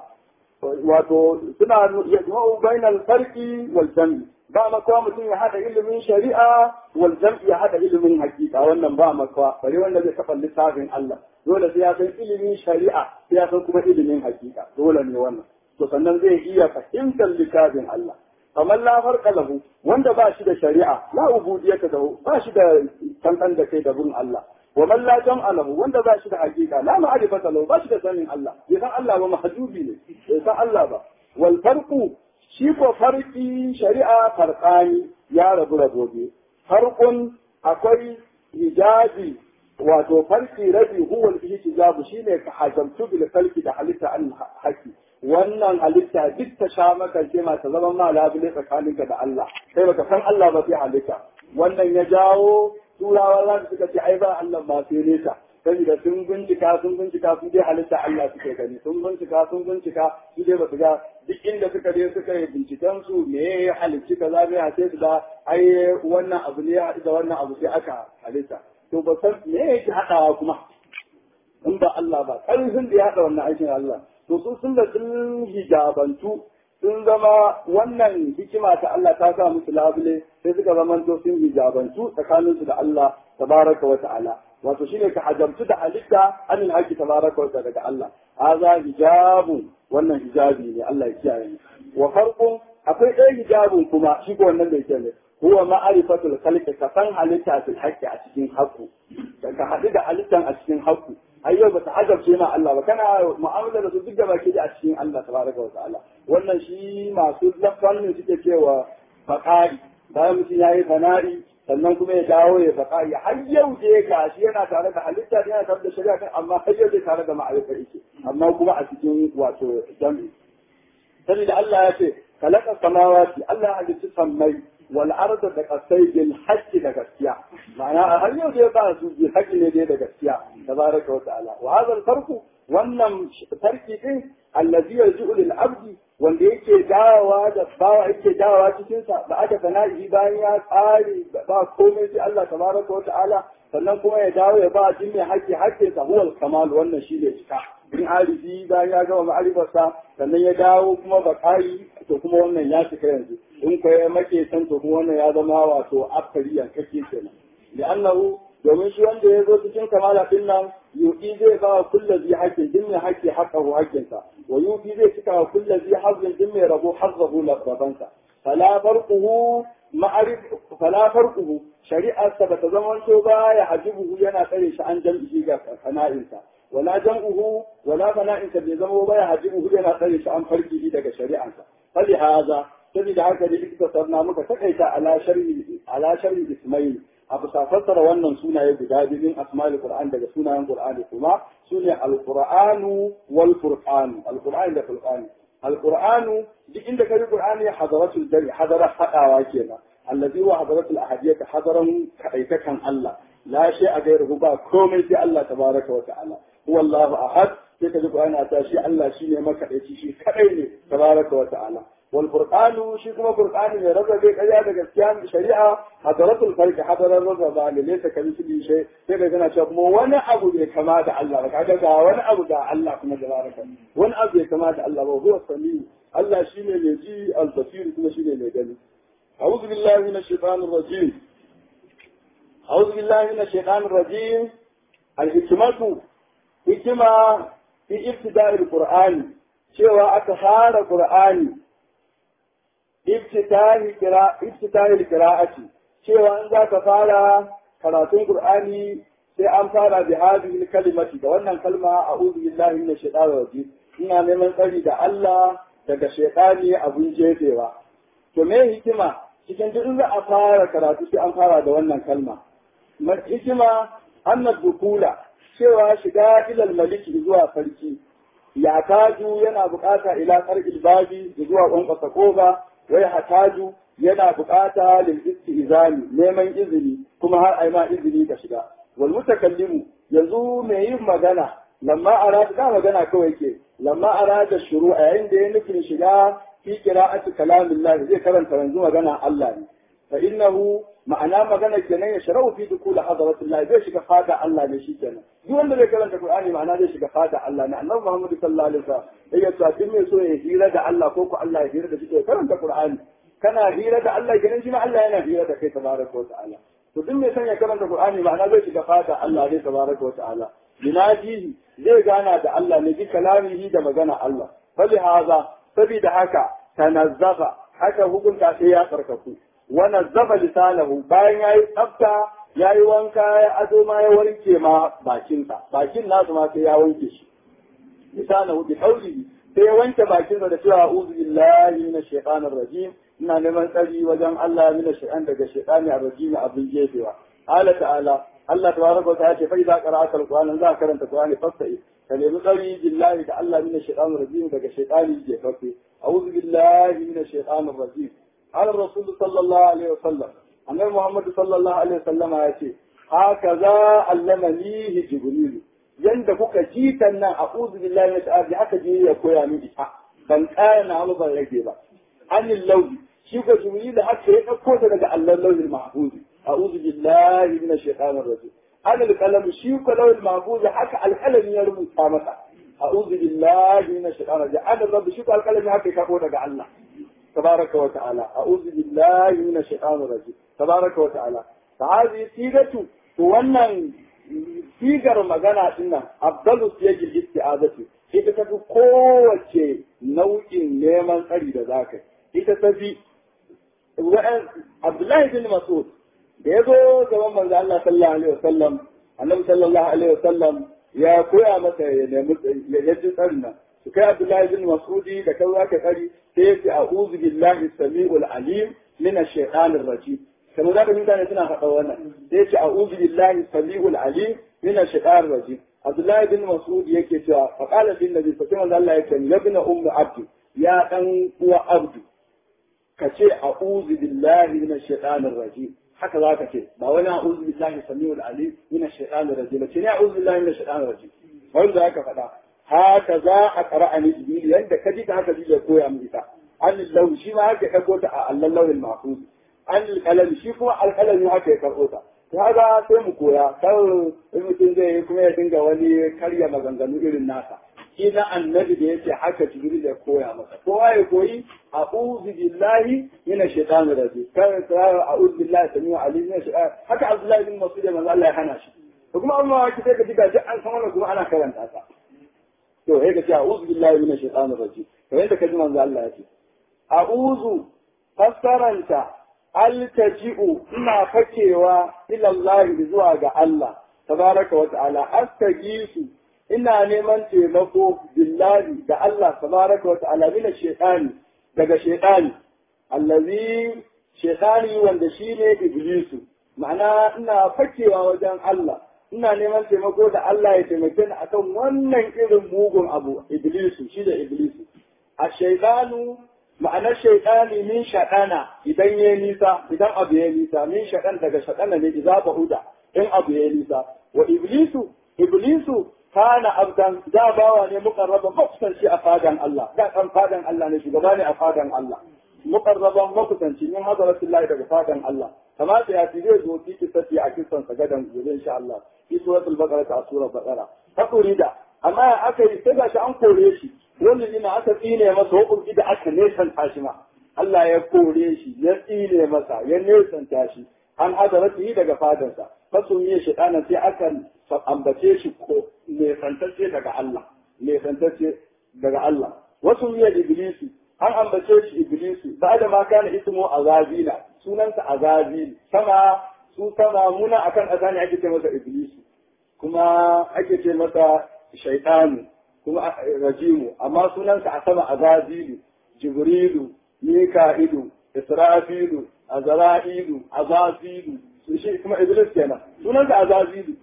S1: wato suna yajma'u bainal farqi wal jam'i ba makawa mutum ya hada ilimin shari'a wal jam'i ya hada ilimin hakika wannan ba makawa bare wanda zai kafa littafin Allah dole sai ya san ilimin shari'a sai ya san kuma ilimin hakika dole ne wannan to sannan zai iya fahimtar littafin Allah kamar la farqa lahu wanda ba shi da shari'a la ubudiyata da ba shi da tantan da kai da bin Allah wa man la jam'a lahu wanda ba shi da hakika la ma'rifata lahu ba shi da sanin Allah bai san Allah ba mahjubi ne bai san Allah ba wal farqu shi ko farki shari'a farqani ya rabu rabobe farqun akwai hijabi wato farki rabi huwa al-hijabu shine ka hajamtu bil khalqi da halitta an haki wannan halitta duk ta sha maka ce ma ta zama ma labule tsakaninka da Allah sai baka san Allah ba sai halitta wannan ya jawo turawa za su suka ce ai ba Allah ba sai nesa saboda sun bincika sun dai halitta Allah suke gani sun bincika su dai ba su ga duk inda suka je suka yi binciken su me ya halicci kaza ne a sai su da ai wannan abu ne ya haɗu da wannan abu sai aka halitta to ba san me yake haɗawa kuma in ba Allah ba ƙarfin da ya haɗa wannan aikin Allah to sun da sun hijabantu sun zama wannan hikima ta Allah ta sa musu labule sai suka zama to sun hijabantu tsakaninsu da Allah tabaraka wa ta'ala wato shine ka hajabtu da halitta anil haqi tabaraka wa ta'ala daga Allah haza hijabu wannan hijabi ne Allah ya kiyaye wa farqun akwai ɗaya hijabun kuma shi ko wannan da yake ne huwa ma'rifatul khalqi ka san halitta fil haqqi a cikin haqqu ka haɗu da halittan a cikin haqqu ayyau ba ta hajabce ma Allah ba kana mu'amala da su duk da baki da a cikin Allah tabaraka wa ta'ala wannan shi masu lafanin suke cewa faqari bayan mutum yayi fanari sannan kuma ya dawo ya baka ya har yau da ya gashi yana tare da halitta yana tare da shari'a kan amma har yau da tare da ma'arifa yake amma kuma a cikin wato jami'i saboda Allah ya ce kalaka samawati Allah ya halitta sammai wal arda da kasai bil haqqi da gaskiya ma'ana har yau da ya ba su bil haqqi ne da gaskiya tabaraka wa ta'ala wa hadha al farqu wannan farki din allazi yarji'u lil abdi wanda yake dawowa da bawa yake dawowa cikin sa da aka sana'i bayan ya tsari ba komai sai Allah tabaraka wa ta'ala sannan kuma ya dawo ya ba jin mai haƙƙi haƙƙin sa huwal kamal wannan shi ne cika in arifi bayan ya gama ma'arifarsa sannan ya dawo kuma bakari to kuma wannan ya cika yanzu in ko ya make san to kuma wannan ya zama wato afkari yankake kenan da annahu domin shi wanda ya zo cikin kamala din nan yuki zai ba kullu zai haƙƙin din mai haƙƙi haƙƙahu haƙƙinsa wa yuki zai cika wa kullu zai hazzin din mai rabo hazzahu labansa fala farquhu ma'arif fala farquhu shari'ar sa bata zaman to ba ya hajibuhu yana tsare shi an jam'i ga sana'insa wala jam'uhu wala fana'insa bai zama ba ya hajibuhu yana tsare shi an farki daga shari'arsa fali haza saboda haka ne ita sarna muka takaita ala sharhi ismail abu fassara wannan sunaye guda biyu min asma'ul qur'an daga sunayen qur'ani kuma sune alqur'anu wal furqan alqur'ani da furqani alqur'anu duk inda kaji qur'ani hadaratul dari hadara hadawa kenan allazi wa hadaratul ahadiyyah hadaran kaitakan Allah la shay a gairu ba komai sai Allah tabaraka wa ta'ala huwa Allahu ahad sai kaji qur'ani ta shi Allah shine makadaici shi kadai ne tabaraka wa ta'ala والقرآن شيء كما قرآن من رضا بك أجاد كريستيان شريعة حضرت الفرق حضر الرضا ذلك ليس كمثل شيء كيف كنا شاف مو وانا أبو ذي كما دع الله لك عجبا وانا أبو دع الله كما جبارك وانا أبو ذي كما دع الله وهو السميع الله شيء يجي البصير كما شيء يجي أعوذ بالله من الشيطان الرجيم أعوذ بالله من الشيطان الرجيم الحكمة حكمة في ابتداء القرآن شوى أكثر القرآن ibtitahi qira'ati cewa in za ka fara karatun qur'ani sai an fara bi hadhihi kalimati da wannan kalma a'udhu billahi minash shaitanir rajim ina neman tsari da Allah daga shaytani abun jefewa to me hikima cikin duk za a fara karatu sai an fara da wannan kalma hikima annad dukula cewa shiga ilal maliki zuwa sarki ya taju yana bukata ila qarqil babi zuwa kwankwasa koba wai hataju yana bukata lil istizani neman izini kuma har ai ma izini ka shiga wal mutakallimu yanzu mai yin magana lamma arada da magana kawai ke lamma arada shuru a yayin da ya nufin shiga fi qira'ati kalamillah zai karanta yanzu magana Allah ne fa innahu ma'ana magana kenan ya sharau fi dukul hadratillah zai shiga fada Allah ne shi kenan duk wanda zai karanta Qur'ani ma'ana zai shiga fada Allah ne annabi Muhammad sallallahu alaihi wasallam ya ce mai so ya hira da Allah ko ko Allah ya hira da shi to karanta Qur'ani kana hira da Allah kenan shi ma Allah yana hira da kai tabaraka wa ta'ala to duk mai son ya karanta Qur'ani ma'ana zai shiga fada Allah ne tabaraka wa ta'ala binajihi zai gana da Allah ne bi kalamihi da magana Allah fali haza sabida haka tanazzafa haka hukunta sai ya tsarkaku ونزف لسانه bayan yayi tsafta yayi wanka ya ado ma ya wanke ma bakin nasu ma sai ya wanke shi lisanahu bi qawlihi sai ya wanke bakin da cewa a'udhu billahi minash shaitanir rajim ina neman tsari wajen Allah minash shaitan daga shaitani ar-rajim abin jefewa ala ta'ala Allah tabaraka wa ta'ala ce fa idza qara'ata al-qur'ana za ka karanta qur'ani fasta'i ka nemi tsari billahi da Allah minash shaitanir rajim daga shaitani jefefe a'udhu billahi minash shaitanir rajim على الرسول صلى الله عليه وسلم أن محمد صلى الله عليه وسلم يأتي هكذا علمنيه جبريل يندفك جيتا أعوذ بالله من الشيطان حتى جي يقول يا ميدي بل كان عمضا رجيبا عن اللوز شوف جبريل حتى يقول لك اللوز المحفوظ أعوذ بالله من الشيطان الرجيم أنا القلم شوف لو المحفوظ حتى القلم يرمي سامتا أعوذ بالله من الشيطان الرجيم أنا الرب شوف القلم حتى يقول لك الله تبارك وتعالى أعوذ بالله من الشيطان الرجيم تبارك وتعالى فهذه سيغة wannan sigar magana din nan afdalu siyajil isti'azati ita tafi kowace nau'in neman tsari da zaka ita tafi Abdullahi bin Mas'ud da yazo gaban manzo Allah sallallahu alaihi wasallam annabi sallallahu alaihi wasallam ya koya masa ya nemi ya ji tsarin nan su kai Abdullahi bin Mas'udi da kai zaka tsari sai ya ce a'udhu billahi samiul alim min ash-shaytanir rajim kamar za ka mutane suna faɗa wannan sai ya ce a'udhu billahi samiul alim min ash-shaytanir rajim Abdullahi bin Mas'ud yake cewa fa qala bin nabi fa kuma Allah yake ya bin ummu abdi ya dan uwa abdi kace a'udhu billahi min ash-shaytanir rajim haka za ka ce ba wani a'udhu billahi samiul alim min ash-shaytanir rajim ce ne a'udhu billahi min ash-shaytanir rajim wanda za ka faɗa haka za a qara'ani jibril yanda kaji ta haka zai koya mu ita Allah shi ma haka ɗago ta a Allah lawil mahfuz an alƙalami shi kuma alƙalami haka ya karɓo ta kaga sai mu koya kar mutum zai yi kuma ya dinga wani karya maganganu irin nasa shi na annabi da yake haka jibril ya koya masa kowa ya koyi a'udhu billahi minash shaitanir rajim kar tsara a'udhu billahi samiu alim minash shaitan haka Abdullahi bin Mas'ud manzo Allah ya hana shi to kuma amma ki sai ka ji gaji an san wannan kuma ana karanta ta to sai ka ce a'udhu billahi minash shaitanir rajim to yadda ka ji manzo Allah ya ce a'udhu fassaranta altaji'u ina fakewa ila Allah zuwa ga Allah tabaraka wa ta'ala astagisu ina neman taimako billahi da Allah tabaraka wa ta'ala min shaytani daga shaytani allazi shaytani wanda shine iblisu ma'ana ina fakewa wajen Allah ina neman taimako da Allah ya taimake ni akan wannan irin mugun abu iblisu shi da iblisu ash-shaytanu ma'anar shaitani min shaɗana idan ya nisa idan abu ya nisa min shaɗan daga shaɗana ne idza ba'uda in abu ya nisa wa iblisu kana abdan da bawa ne muqarraban makusanci a fadan Allah da kan fadan Allah ne shugaba ne a fadan Allah muqarraban makusanci min hadratillahi daga fadan Allah kamar da ya zai zo fi kisati a kisan sa gadan gobe insha Allah fi suratul baqara ta sura baqara ta kurida amma aka yi sai gashi an kore shi wanda ina aka tsine masa hukunci da aka nesanta shi ma Allah ya kore shi ya tsine masa ya nesanta shi an hadarati daga fadarsa fasu ne shaytana sai aka ambace shi ko nesantacce daga Allah nesantacce daga Allah wasu ne iblisi an ambace shi iblisi ba da ma kana ismu azabila sunansa azabil sama muna akan azani ake ce masa iblisi kuma ake ce masa shaytanu kuma rajimu amma sunansa a sama azazilu jibrilu mika'ilu israfilu azra'ilu azazilu shi kuma iblis kenan sunansa azazilu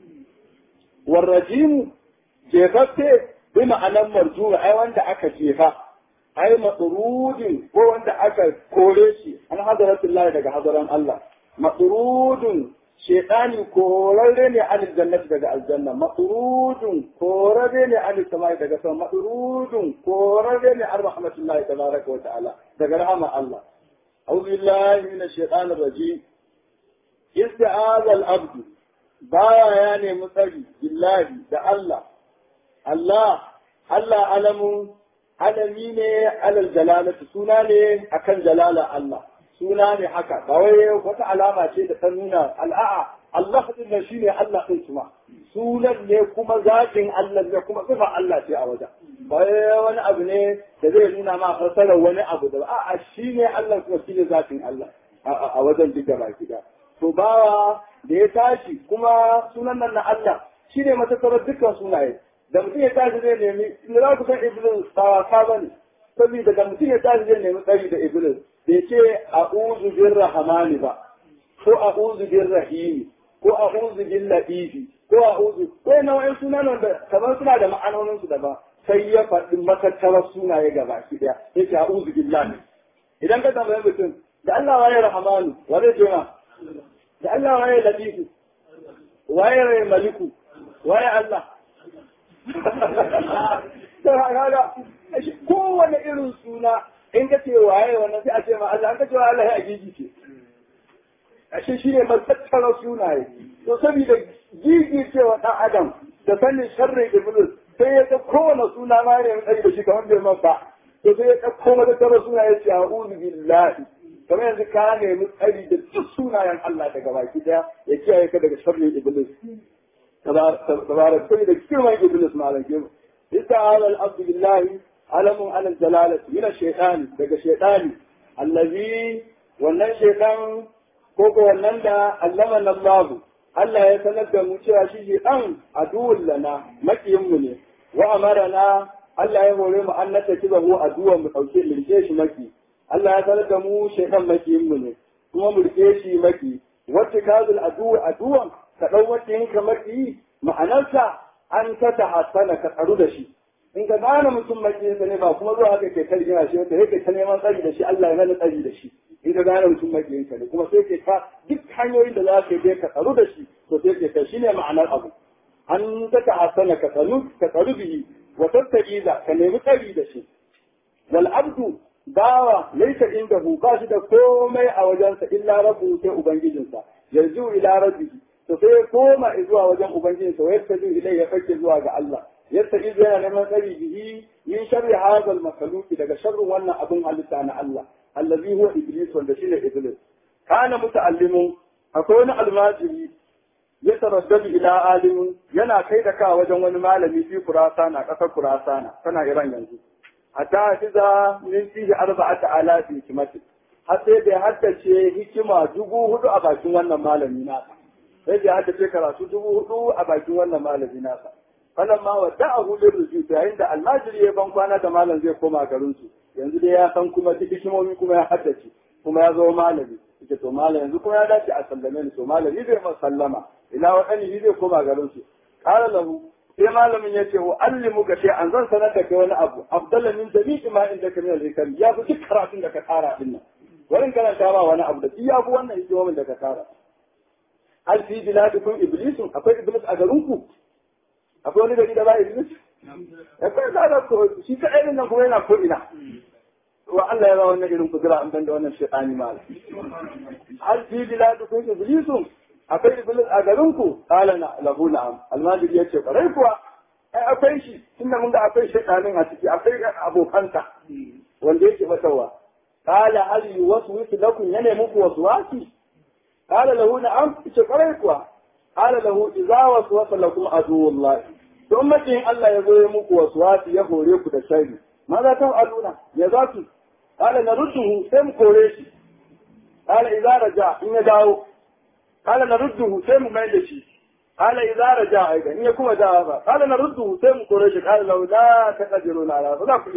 S1: war rajimu jefaffe bi ma'anan marjuma ai wanda aka jefa ai matrudin ko wanda aka kore shi an hadaratullahi daga hadaran Allah matrudun shaytani korarre ne an jannati daga aljanna matrudun korarre ne an samai daga sama matrudun korarre ne an rahmatullahi tabaraka wa ta'ala daga rahama Allah a'udhu billahi minash shaitanir rajim ista'aza al-abd baya ya nemi tsari billahi da Allah alamun alami ne alal jalalati suna ne akan jalala Allah suna ne haka ba wai wata alama ce da ta nuna Allah din nan shine Allah din kuma sunan ne kuma zatin Allah ne kuma sifa Allah ce a wajen ba wani abu ne da zai nuna ma fasarar wani abu da shine Allah kuma shine zatin Allah a wajen duka baki da to bawa da ya tashi kuma sunan nan na Allah shine matattarar dukkan sunaye da mutum ya tashi zai nemi in za ku san iblis ba ka bane saboda da mutum ya tashi zai nemi tsari da iblis bai ce a'udhu birrahmani ba ko a'udhu birrahimi ko a'udhu billatifi ko a'udhu ko nau'in sunan da kamar suna da ma'anonin su daban sai ya faɗi matattarar sunaye gaba ki daya yake a'udhu billahi idan ka tambaye mutum da Allah waye rahmanu waye jona da Allah waye latifu waye maliku waye Allah kowane irin suna in ka ce waye wannan sai a ce ma Allah an ka ce wa Allah ya gigi ce ashe shi ne matattara sunaye to saboda gigi cewa dan adam da sanin sharri iblis sai ya ga kowane suna ma ne mai da shi kamar bai man ba to sai ya ɗauko matattara sunaye ce a'udhu billahi kamar yanzu ka nemi tsari da duk sunayen Allah daga baki daya ya kiyaye ka daga sharri iblis تبارك سيدك كما يقول اسمع لك استعاذ العبد بالله علم على الجلالة من الشيطان دق الشيطان الذي ولن شيطان كوكو ولن دا علمنا الله الله يتنبه مشيها شيطان عدو لنا مكي يمني وأمرنا الله يقول أن نتكبه عدوا متوكل للجيش مكي الله يتنبه شيطان مكي يمني kuma mu rike shi maki wacce kazul aduwan ka dau wacce yinka maki ma'anarsa an ta tahassana ka tsaru da shi in ka gane mutum makiyinsa ne ba kuma zuwa haka ke tarjina shi wanda yake ta neman tsari da shi Allah ya nana tsari da shi in ka gane mutum makiyinsa ne kuma sai ke ka duk hanyoyin da za ka je ka tsaru da shi to sai ke ka shine ma'anar abu an ta tahassana ka tsaru bihi wa tattabiza ka nemi tsari da shi wal abdu bawa laisa indahu ba shi da komai a wajensa illa rabbu sai ubangijinsa yarju ila rabbihi to sai koma zuwa wajen ubangijinsa wa yastaji ilai ya fake zuwa ga Allah yastaji yana neman tsari bihi min sharri hadha al makhluq daga sharrin wannan abin halitta na Allah allazi huwa iblis wanda shine iblis kana muta'allimun akwai wani almajiri ya taraddadu ila alimin yana kai da ka wajen wani malami fi Kurasana kasar Kurasana tana Iran yanzu hatta hiza min fihi 4000 hikmati har sai da haddace hikima 4000 a bakin wannan malami nasa sai da haddace karatu 4000 a bakin wannan malami nasa falan ma wada'ahu lirruju yayin da almajiri ya ban kwana da malam zai koma garin su yanzu dai ya san kuma duk hikimomi kuma ya haddace kuma ya zo malami yake to malam yanzu kuma ya dace a sallame ni to malami zai masa sallama ila wadani zai koma garin su qala lahu sai malamin ya ce wa allimu ka ce an zan sanar da kai wani abu afdala min jami'i ma inda ka min al-hikam ya fi duk karatun da ka tsara din nan wurin karanta ba wani abu da ya fi wannan hikimomin da ka tsara hal fi biladikum iblisun akwai iblis a garin ku akwai wani gari da ba iblis akwai da ko shi ta irin nan kuma yana ko ina wa Allah ya ba wannan irin kudura an banda wannan shaytani malam hal fi biladikum iblisun akwai iblis a garinku kala na lahu na'am almajiri yace kwarai kuwa ai akwai shi tunda mun ga akwai shaytanin a ciki akwai abokanta wanda yake batawa kala hal yuwaswisu lakum yana muku waswasi kala lahu na'am yace kwarai kuwa kala lahu idza waswasa lakum aduwullah to mace Allah ya zo muku waswasi ya hore ku da shari maza ta aluna ya zatu kala narudduhu sai mu kore shi kala idza raja in ya dawo قال نرده سيم ما يدشي قال إذا رجع أيضا إن يكون جاء قال نرده سيم قريش قال لو لا تقدرون على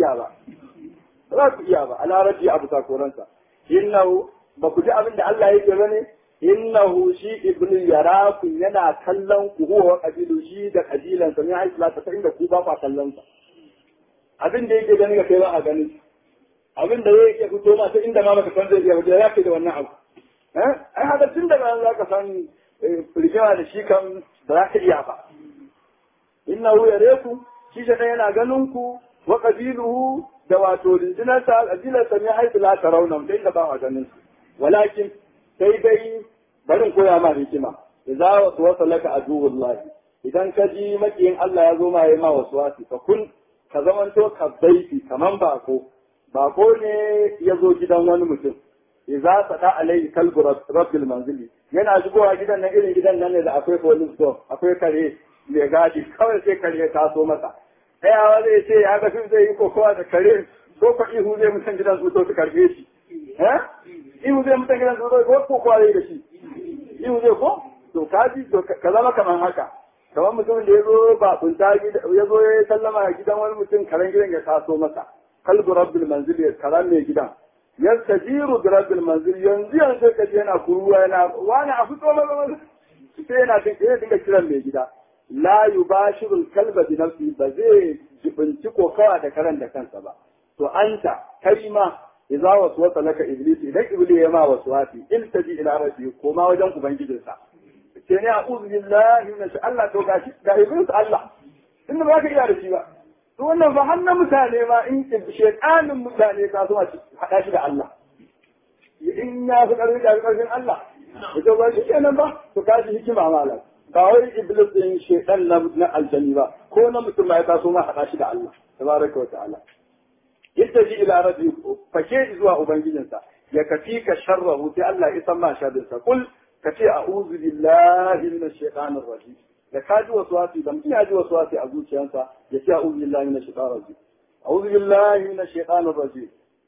S1: لا كيابا على رجع أبو تاكورنسا إنه بكجاء من الله يجبني إنه شيء ابن يراك ينا كلم وهو قبيل شيء ده قبيلا سميع لا تتعين كوبا فكلمسا abin da yake gani ga kai ba a gani abin da yake fito ma sai inda ma baka san zai iya wajen ya ke da wannan abu ai haka tun daga za ka san firgima da shi kan ba za ka iya ba inna hu yareku shi shi yana ganin ku wa qabiluhu da wato rinjinarsa qabilarsa ne haifu la tarawna sai da ba a ganin su walakin sai dai barin koya ma hikima idza waswasa laka aduwullah idan ka ji makiyin Allah ya zo ma yayi ma waswasi fa kun ka zamanto ka baiti kaman bako ne ya zo gidan wani mutum idza sada alayhi kalbu rabbil manzili yana shigowa gidan nan irin gidan nan ne da akwai police dog akwai kare mai gadi kawai sai kare ya taso masa ɗaya zai ce ya ga fim zai yi kokowa da kare ko ka ihu zai mutan gidan su to su karbe shi ihu zai mutan gidan su ko kokowa zai da shi ihu zai ko to kaji to ka zama kaman haka kamar mutumin da ya zo ba kunta ya zo ya sallama gidan wani mutum karen gidan ya taso masa kalbu rabbil manzili karan mai gidan yastajiru bi rabbil manzil yanzu kaje yana kuruwa yana wani a fito maza sai yana dinga kiran mai gida la yubashiru al-kalba bi nafsi ba zai jibinci kokawa da karan da kansa ba to anta kalima idza waswasa laka iblis idan iblis ya ma waswasi iltaji ila rabbi koma wajen ubangijinsa ce ne a'udhu billahi minash Allah to gashi ga iblis Allah inda ba ka iya da shi ba to wannan ba hannun mutane ma in shaytanin mutane ka so a hada shi da Allah in ya fi karfin Allah ita ba shi kenan ba to kaji hikima malam ba wai iblis din shaytan na aljani ba ko na mutum ma ya taso ma hada shi da Allah tabaraka wa ta'ala yattaji ila rabbi fake zuwa ubangijinsa ya kafika sharrahu sai Allah ya san ma sharrinsa kul kace a'udhu billahi minash shaitanir rajim da ka ji wasu wasi da mutum ya ji wasu wasi a zuciyarsa ya ce a'udhu billahi minash shaitanir rajim a'udhu billahi minash shaitanir rajim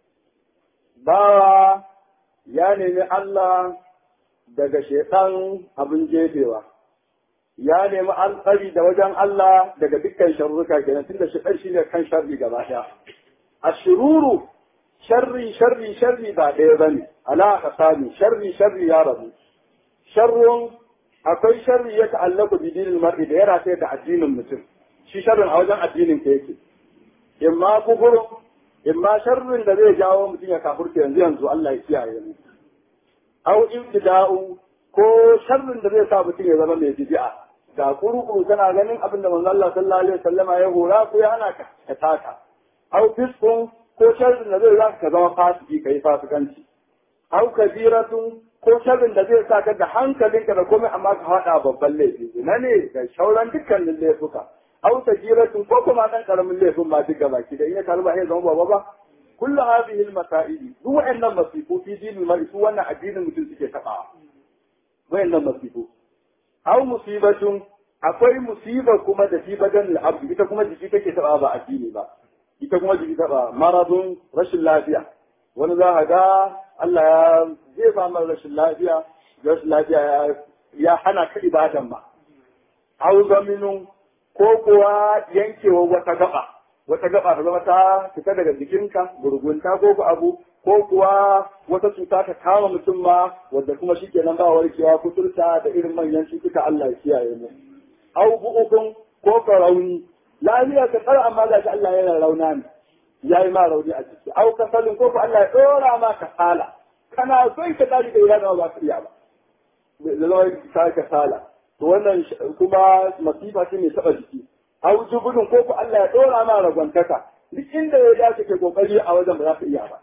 S1: ba ya nemi Allah daga shaitan abin jefewa ya nemi alƙari da wajen Allah daga dukkan sharruka kenan tunda shaitan shine kan sharri gaba daya ashururu sharri ba ɗaya bane ala kasami sharri ya rabu sharrun akwai sharri ya ta'allaku bi dinil mar'i da ya rataye da addinin mutum shi sharrin a wajen addinin ka yake imma kufurun imma sharrin da zai jawo mutum ya kafurta yanzu Allah ya kiyaye mu au ibtida'u ko sharrin da zai sa mutum ya zama mai bid'a ga kurkuru kana ganin abin da manzo Allah sallallahu alaihi wasallama ya hora ko ya hana ka taka au fiskun ko sharrin da zai sa ka zama fasiki kai fasikanci au kabiratun ko sharrin da zai sa ka da hankalinka da komai amma ka hada babban laifi na ne da shauran dukkanin laifuka au tajiratun ko kuma dan karamin laifin ma duka baki da in ya kalba ya zama baba ba kullu hadhihi al-masail duk wa'annan masifu fi dinil mar'i su wannan addinin mutum suke tabawa wa'annan masifu au musibatun akwai musiba kuma da fi badan al-abd ita kuma jiki take taba ba addini ba ita kuma jiki taba maradun rashin lafiya wani za ka ga Allah ya zai ba rashin lafiya ya hana ka ibadan ba au zaminun ko kuwa yankewa wata gaba ta zama ta fita daga jikinka gurgunta ko abu ko kuwa wata cuta ta kama mutum ma wadda kuma shi kenan ba warkewa kuturta da irin manyan cutuka Allah ya kiyaye mu au bu'ukun ko ka rauni lafiya ka tsara amma gashi Allah yana rauna ne yayi ma rauni a ciki au kasalin ko Allah ya dora ma kasala kana so ka tashi da irada ba ka iya ba da zama ka kasala to wannan kuma masifa ce mai taba jiki au jubudun ko Allah ya dora ma ragwantaka duk inda ya dace ke kokari a wajen ba za ka iya ba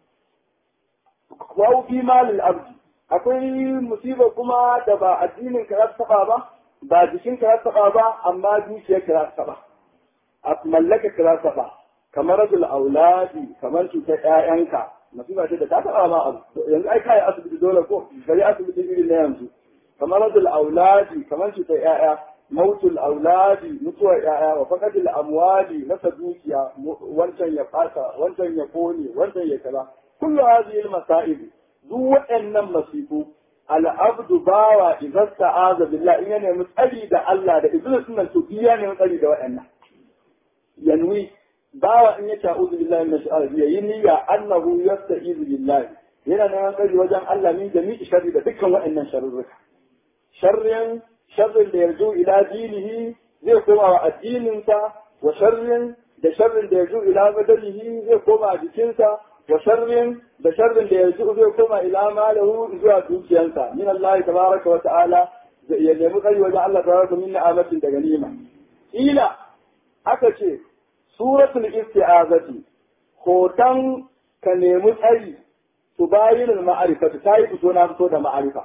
S1: wa fi malil abdi akwai musiba kuma da ba addinin ka ya taba ba jikin ka ya taba ba amma zuciyar ka ya taba a mallaka ka ya taba kamar rajul auladi kamar cutar ƴaƴanka musiba ce da ta taba ma abu yanzu ai kai asibiti dole ko gari asibiti irin na yanzu kamar rajul auladi kamar cutar ƴaƴa mautul auladi mutuwar ƴaƴa wa faqadil amwali rasa dukiya wancan ya fata wancan ya kone wancan ya kaza kullu hadhihi almasa'ib duk waɗannan masifu al'abdu bawa idan ta'aza billah in ya nemi tsari da Allah da iblis nan to ya nemi tsari da waɗannan yanwi bawa in ya ta'uzu billahi min sha'ari yayi niyya annahu yasta'izu billahi yana neman tsari wajen Allah min jami'i sharri da dukkan waɗannan sharruka sharrin da yarju ila dinihi zai koma wa addininsa wa sharrin da yarju ila badalihi zai koma a jikinsa wa sharrin da yarju zai koma ila malahu zuwa dukiyansa min Allah tabaraka wa ta'ala ya nemi tsari wajen Allah tabaraka min ni'amatin da ganima ila aka ce suratul isti'azati hoton ka nemi tsari su bayin ma'arifatu ta yi fito na fito da ma'arifa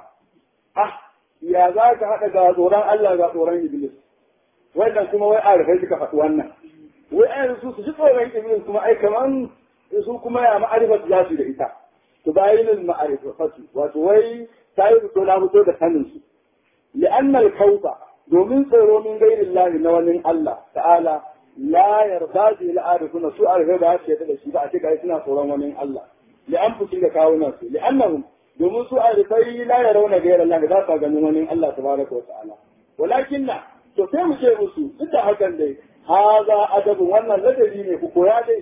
S1: ya za ka haɗa ga tsoron Allah ga tsoron Iblis wannan kuma wai arifai suka faɗi wannan wai ai su ji tsoron Iblis kuma ai kaman su kuma ya ma'arifatu za su da ita su bayin ma'arifatu wato wai ta yi fito na fito da sanin su li'anna al-khawfa domin tsoro min ghairillahi na wani Allah ta'ala la yarda bi al-arifuna su arifai ba su yarda da shi ba a ce kai suna tsoron wani Allah li'an fusin da kawunan su li'annahum domin su arifai la ya rauna gairar Allah za su ganin wani Allah tabaraka wa ta'ala walakin na to sai mu ce musu duk da hakan dai haza adabu wannan ladabi ne ku koya dai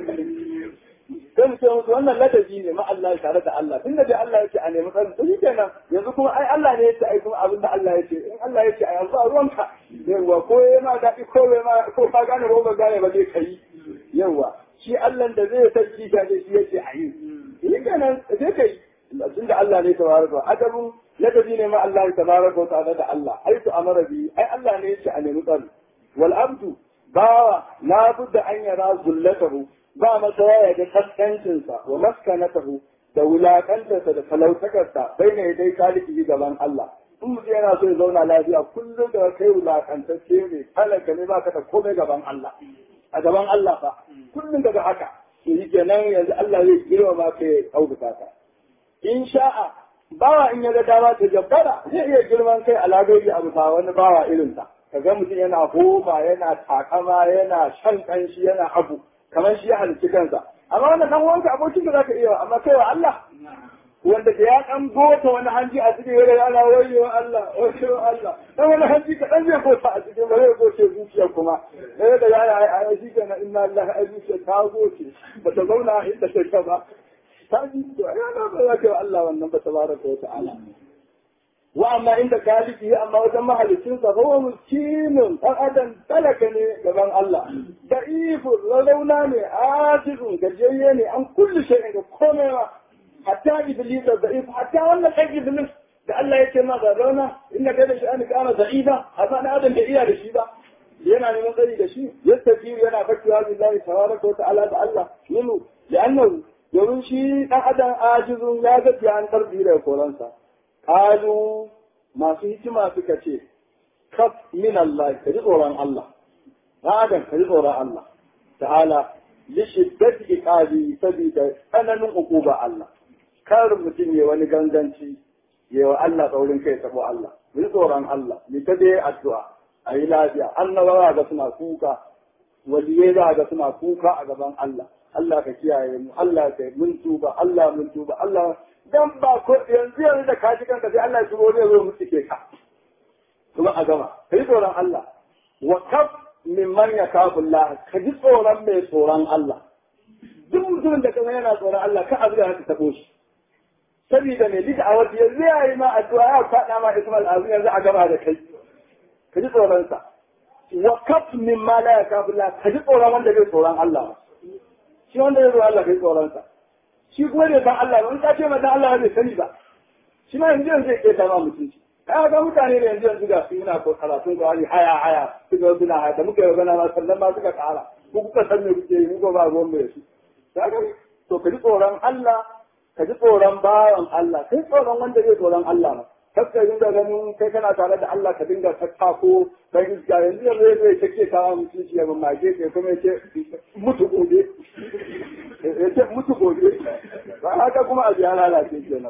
S1: sai mu ce musu wannan ladabi ne ma Allah tare da Allah tunda dai Allah yake a nemi tsari to shikenan yanzu kuma ai Allah ne yake ai kuma abin da Allah yake in Allah yake ai yanzu a ruwanka yawa ko ma daɗi ko ka gane ko ba gane ba zai kai yawa shi Allah da zai sarki ta dai shi yake a yi shikenan zai kai tunda Allah ne tabaraka adabun ladabi ne ma Allah tabaraka wa ta'ala da Allah ai to amara bi ai Allah ne yace a nemi tsari wal abdu bawa la budda an yara zullatahu ba masa ya ga kaskancinsa wa maskanatahu da wulakantarsa da talautakarsa bai ne dai kaliki gaban Allah in mutum yana so ya zauna lafiya kullum da kai wulakantacce ne talaka ne baka da komai gaban Allah a gaban Allah fa kullum daga haka shi kenan yanzu Allah zai girmama kai auduka ka in sha'a bawa in ya ga dama ta jabbara zai iya girman kai a lagari a bisa wani bawa irinsa kaga mutum yana homa yana takama yana shan kanshi yana abu kamar shi ya halicci kansa amma wannan dan wanka abokin da zaka iya amma kai wa Allah wanda da ya dan gota wani hanji a cikin yare ana wayo Allah dan wani hanji ka dan zai gota a cikin bare goce zuciya kuma sai da ya shi kana inna Allah azuka ta goce ba ta zauna inda take ba ta ji to yana ba za ka Allah wannan ba tabaraka wa ta'ala wa amma inda kaliki amma wajen mahalicin sa huwa miskinun dan adam talaka ne gaban Allah da'ifun launa ne ajizun gajiyayye ne an kullu shay'in ga komai ma hatta iblis da'if hatta wannan kai iblis da Allah yake ma ga rauna inna kai shi an kana da'ifa haka na adam da iya da shi ba yana neman tsari da shi yastajibu yana fakiwa billahi tabaraka wa ta'ala da Allah yinu li'annahu domin shi dan adam ajizun ya gaji an tarbi da koransa qalu masu hikima suka ce kaf min Allah ka ji tsoron Allah adam ka ji tsoron Allah ta'ala li shiddati iqabi sabida tsananin ukuba Allah kar mutum ya wani ganganci ya wa Allah tsaurin kai sabo Allah ji tsoron Allah ni ta dai addu'a ayi lafiya annabawa ga suna kuka waliyai za ga suna kuka a gaban Allah Allah ka kiyaye mu Allah ka mun tuba Allah mun tuba Allah dan ba ko yanzu da ka ji kanka sai Allah ya shigo ne zo mutuke ka kuma a gama kai tsoron Allah wa kaf mimman yakafu Allah ka ji tsoron mai tsoron Allah duk mutumin da kaga yana tsoron Allah ka abu da haka tabo shi saboda mai lida a wata yanzu ya yi ma addu'a ya faɗa ma Ismail azumi yanzu a gaba da kai ka ji tsoron sa wa kaf mimma la yakafu Allah ka ji tsoron wanda bai tsoron Allah shi wanda ya zo Allah kai tsoron sa shi kuma bai san Allah ba in ka ce ma dan Allah bai sani ba shi ma yanzu zai keta ma mutunci ai ga mutane da yanzu ga su yana ko karatun ko haya suka suna haya da muka yi magana ma sannan ma suka kara ko kuka san me kuke yi muka ba ruwan mai su kaga to ka ji tsoron Allah ka ji tsoron bawan Allah kai tsoron wanda zai tsoron Allah ma kakka dinga ganin kai kana tare da Allah ka dinga tattako dan iska yanzu zai take kawo mutunci ya mamage kai kuma yace mutu gobe yace mutu gobe ba haka kuma a biya lalace kenan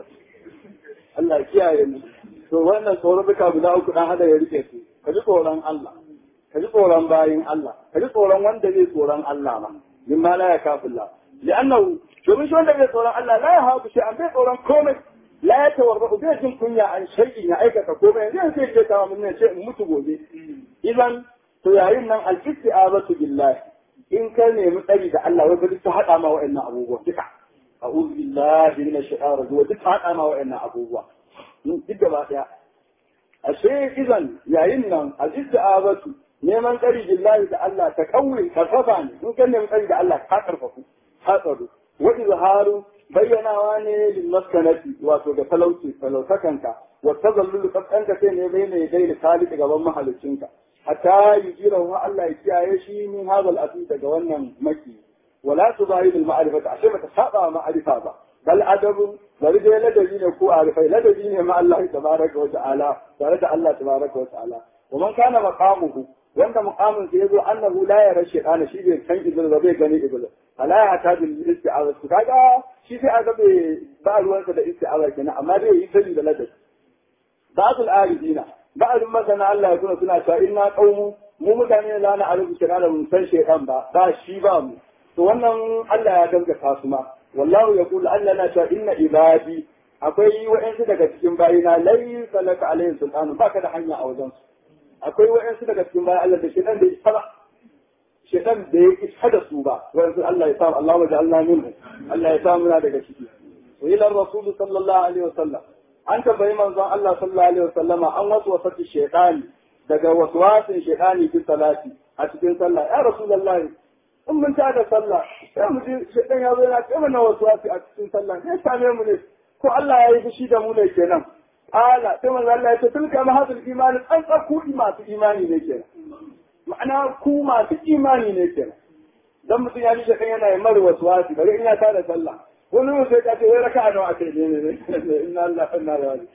S1: Allah kiyaye mu to wannan tsoron duka guda uku dan hada ya rike su ka ji tsoron Allah ka ji tsoron bayin Allah ka ji tsoron wanda zai tsoron Allah ma min ma la yakafullah li'annahu domin shi wanda zai tsoron Allah la yahabu shi an bai tsoron komai la ya tawarra bai jin kunya an shay'in ya aikata komai yanzu sai ce ta mun ne ce mutu gobe idan to yayin nan al-isti'azatu billahi in ka nemi tsari da Allah wai duk ta hada ma wa'annan abubuwa duka a'udhu billahi minash shaitanir rajim duk ta hada ma wa'annan abubuwa duk gaba daya ashe idan yayin nan al-isti'azatu neman tsari billahi da Allah ta kawai karfafa ne in ka nemi tsari da Allah ka karfafu ka tsaro wa izharu bayyanawa ne lil maskanati wato da talautakanka wa tazallulu kaskanka sai ne bai ne dai da khaliq gaban mahalicinka hatta yujira wa Allah ya kiyaye shi min hadal afi daga wannan maki wala tubahi bil ma'rifati ashe bata saba ma'rifa ba bal adabu bari dai ladabi ne ko arifai ladabi ne ma Allah tabaraka wa ta'ala tare da Allah tabaraka wa ta'ala wa man kana maqamuhu wanda muqamin sa yazo annahu la yara shaytana shi bai san iblis ba bai gani iblis ala ya ta bil isti'aza su kaga shi sai aka bai ba ruwansa da isti'aza kenan amma dai yi sani da ladabi ba'dul arifina ba'dul masana Allah ya kuna suna cewa inna qaumu mu mutane la na arifu shaytana mun san shaytan ba shi ba mu to wannan Allah ya gaskata su ma wallahu yaqulu annana ta inna ibadi akwai wa'ansu daga cikin bayina laysa laka alayhi sultanu baka da hanya a wajen su akwai wa'ansu daga cikin bayan Allah da shaytan da isa ba shaytan da ya isa da su ba wa'ansu Allah ya sa Allah wa ja'alna minhu Allah ya sa muna daga ciki wa ila rasul sallallahu alaihi wasallam an tabbai manzon Allah sallallahu alaihi wasallam an wasu wasati shaytani daga waswasin shaytani fi salati a cikin sallah ya rasulullahi in mun tada sallah sai mu ji shaytan ya zo yana kama na waswasi a cikin sallah sai same mu ne ko Allah ya yi fushi da mu ne kenan ala sai manzo Allah ya ce tilka mahadul imani an ku masu imani ne kenan ma'ana ku masu imani ne kenan dan mutum ya ji shaytan yana yi mar waswasi bari in ya tada sallah wani mun sai ka ce wai raka'a nawa akai ne inna Allah inna ilaihi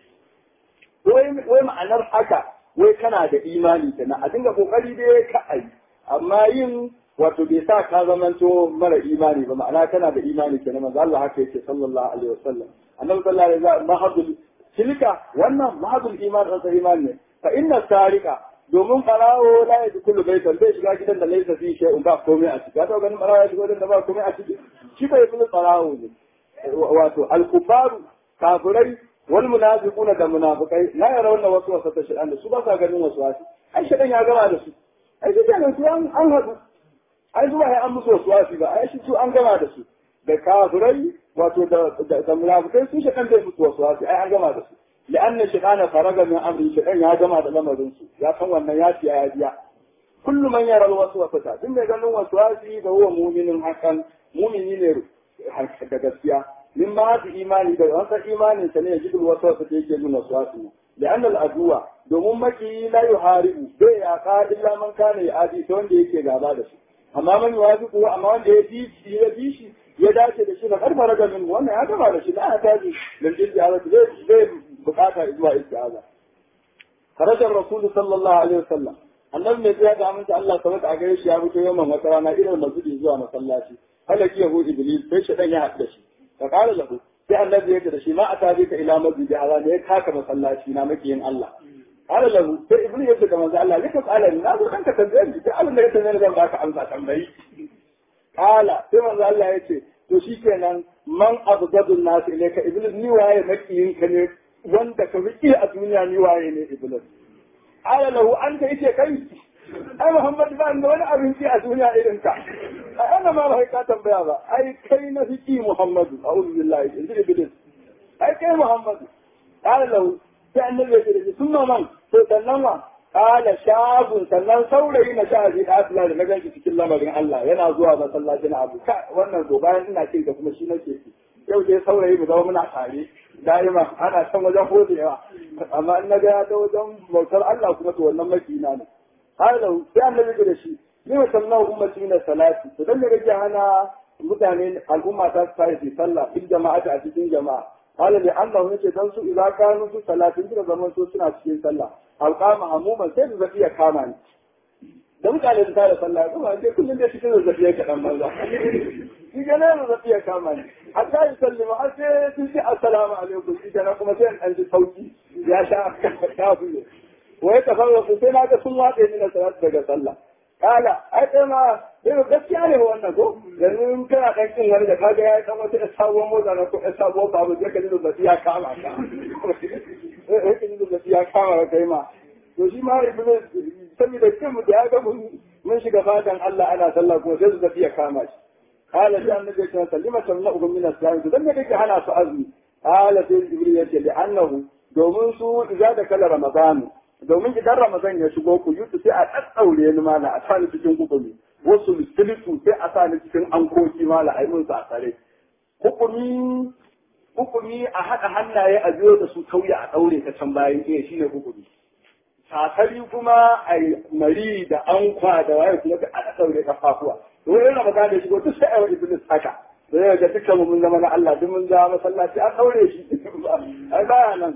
S1: wai ma'anar haka wai kana da imani kenan a dinga kokari dai ka ai amma yin wato bai sa ka zamanto mara imani ba ma'ana kana da imani kenan manzo Allah haka yake sallallahu alaihi wasallam annabi sallallahu alaihi wasallam mahadul tilka wannan mahadul iman da iman ne fa inna sarika domin farawo la yadkhulu baytan bai shiga gidan da laysa fi shay'un ba komai a ciki ka ganin farawo ya shiga gidan da ba komai a ciki shi bai fi farawo ne wato al-kufaru kafirai wal munafiquna da munafikai la yarawna waswasata shaytan su ba sa ganin waswasi ai shaytan ya gama da su ai sai nan su an hadu ai zuwa ya an musu waswasi ba ai shi su an gama da su da kafirai wato da munafikai su shaytan bai musu waswasi ai an gama da su لأن الشيطان فرغ من أمر الشيطان يا جماعة لما رنسوا يا كون ياتي يا جيا كل من يرى الوسوسة ثم يقول وسواسي فهو مؤمن حقا مؤمنين حقا gaskiya من بعد إيماني ده وانت إيماني سنة يجد الوسوسة يجي من وسواسه لأن الأدوى دومون مكي لا يحارب بيعقا إلا من كان يعادي سون دي يكي غابا دشي أما من يوافقه أما من يديش ya dace da shi na karfa raga min wannan ya gaba da shi da ta ji dan jin da zai bukata zuwa istiaza kharaja rasul sallallahu alaihi wasallam annabi ne ya ga aminta Allah tabbata a gare shi ya fito yawan wata rana irin masjidi zuwa masallaci halaki yahu iblis sai shi dan ya haɗa shi ka kare lahu sai annabi ya ce da shi ma atabi ka ila masjidi ala ne kaka masallaci na makiyin Allah قال له sai iblis ya ce da manzo Allah lika qala na zo kanka tambaye ni sai Allah ya tambaye zan baka amsa tambayi Kala sai manzo Allah ya ce to shikenan man abgadun nas ilayka iblis ni waye makiyin ka ne wanda ka fi a duniya ni waye ne iblis ala lahu anta yace kai ai Muhammad ba da wani abinci a duniya irin ka ana ma ba ka tambaya ba ai kai na fi Muhammadu a'udhu billahi inda iblis ai kai Muhammadu ala lahu sai annabi ya ce sunna man to sannan wa Kala shafin sannan saurayi na shafi da asila da na ganshi cikin lamarin Allah yana zuwa masallaci na abu wannan zo bayan ina ce da kuma shi nake ci yau dai saurayi mu zama muna tare da'ima ana san wajen hodewa amma in na ga ta wajen bautar Allah kuma to wannan makina ne kala sai annabi da shi ni wa sallahu ummati min salati to dan ne hana mutane al'umma ta sai su sallah fil jama'ati a cikin jama'a kala li Allah yace dan su idza kanu su salatin da zaman su suna cikin sallah alƙama amuman sai da zafiya kama ni da mutane da tare sallah kuma sai kullum da cikin zafiya kaɗan banza shi ga nan zafiya kama ni hatta yi sallama har sai sun ce assalamu alaikum shi ga kuma sai an ji sauki ya sha kafu ne wai ta fara sai na ga sun watsa ni na salatu daga sallah kala ai kai ma sai gaskiya ne wannan ko yanzu in kana dan kin wani da kaga ya dan wata sabuwar motsa na ko sabuwar babu sai ka ji zafiya kama ka rikin da ya kama kai ma to shi ma iblis saboda kin da ya ga mun shiga fadan Allah ana sallah kuma sai su tafi ya kama shi qala sai annabi ya sallima sallallahu min as-salam dan da kake hana su azumi qala sai jibril ya ce li annahu domin su idza da kala ramadan domin idan ramadan ya shigo ku yutu sai a tsaure ni mala a sani cikin hukumi wasu silitu sai a sani cikin ankoki mala ai mun sa tsare hukumi a haɗa hannaye a biyo da su kauya a ɗaure ta can bayan iya shi ne hukumi. Sakari kuma a mari da ankwa da waye kuma da ana ɗaure kafafuwa. To wani Ramadan da shigo duk sai a yi iblis haka. Sai ga dukkan mu mun zama na Allah duk mun zama masallaci an ɗaure shi. Ai baya nan.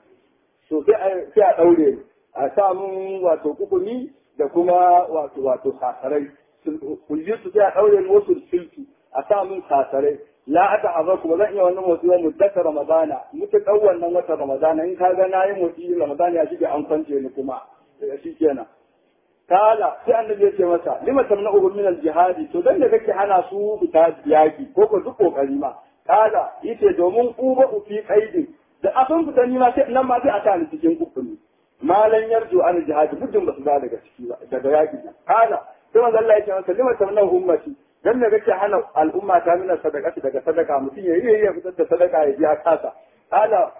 S1: To sai a ɗaure a samu wato hukumi da kuma wato sakarai. Kuljitu sai a ɗaure wasu siltu a samun sakarai. la ata azaku ba zan iya wannan motsi ba muddata ramadana muke dau wannan wata ramadana in ka ga nayi motsi ramadana ya shige an kwance ni kuma shi kenan kala sai annabi ya ce masa lima tamna'u min al-jihadi to dan da kake hana su fita yaki ko ko duk kokari ma kala yace domin uba fi qaidi da afan fita ni ma sai nan ma sai a ta ni cikin kufuri malan yarju an jihadi muddin ba su da daga ciki ba daga yaki kala sai manzo Allah ya ce masa lima tamna'u ummati dan da kake hana al'umma ta mina sadaka daga sadaka mutum ya fitar da sadaka ya biya kasa kala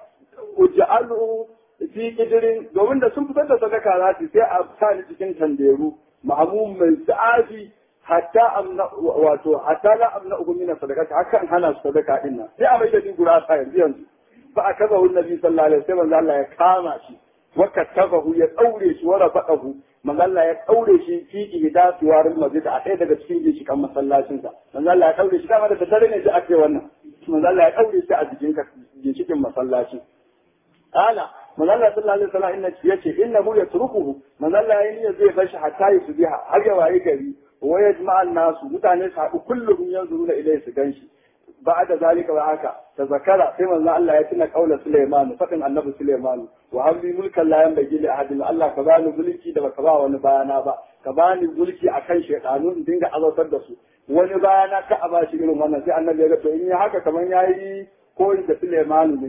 S1: uj'alu fi kidirin domin da sun fitar da sadaka za su sai a sa ni cikin tanderu ma'amum mai sa'afi hatta amna wato hatta la amna min sadaka hakan hana su sadaka din nan sai a mai da ni gurasa yanzu fa akabahu annabi sallallahu alaihi wasallam Allah ya kama shi wa katabahu ya daure shi wa rafaqahu manzo Allah ya daure shi fi ihda suwarin masjid a ɗaya daga cikin ginshikan masallacin sa manzo Allah ya daure shi dama da dare ne da ake wannan manzo Allah ya daure shi a cikin ginshikin masallacin ala manzo Allah sallallahu alaihi wasallam inna yace innahu yatrukuhu manzo Allah ya niyya zai bar shi hatta yusbiha har ya waye gari wa yajma'an nasu mutane su haɗu kullum yanzuruna ilayhi su ganshi بعد ذلك وهكا تذكر فيما الله يتنا قول سليمان فقن النبي سليمان وهمي ملكا لا ينبغي لأحد الله كباني ملكي da baka ba wani bayana ba ka bani mulki akan shaytanu in dinga azautar da su wani bayana ka a bashi irin wannan sai annabi ya ga to in yi haka kaman yayi koyi da Sulaimanu ne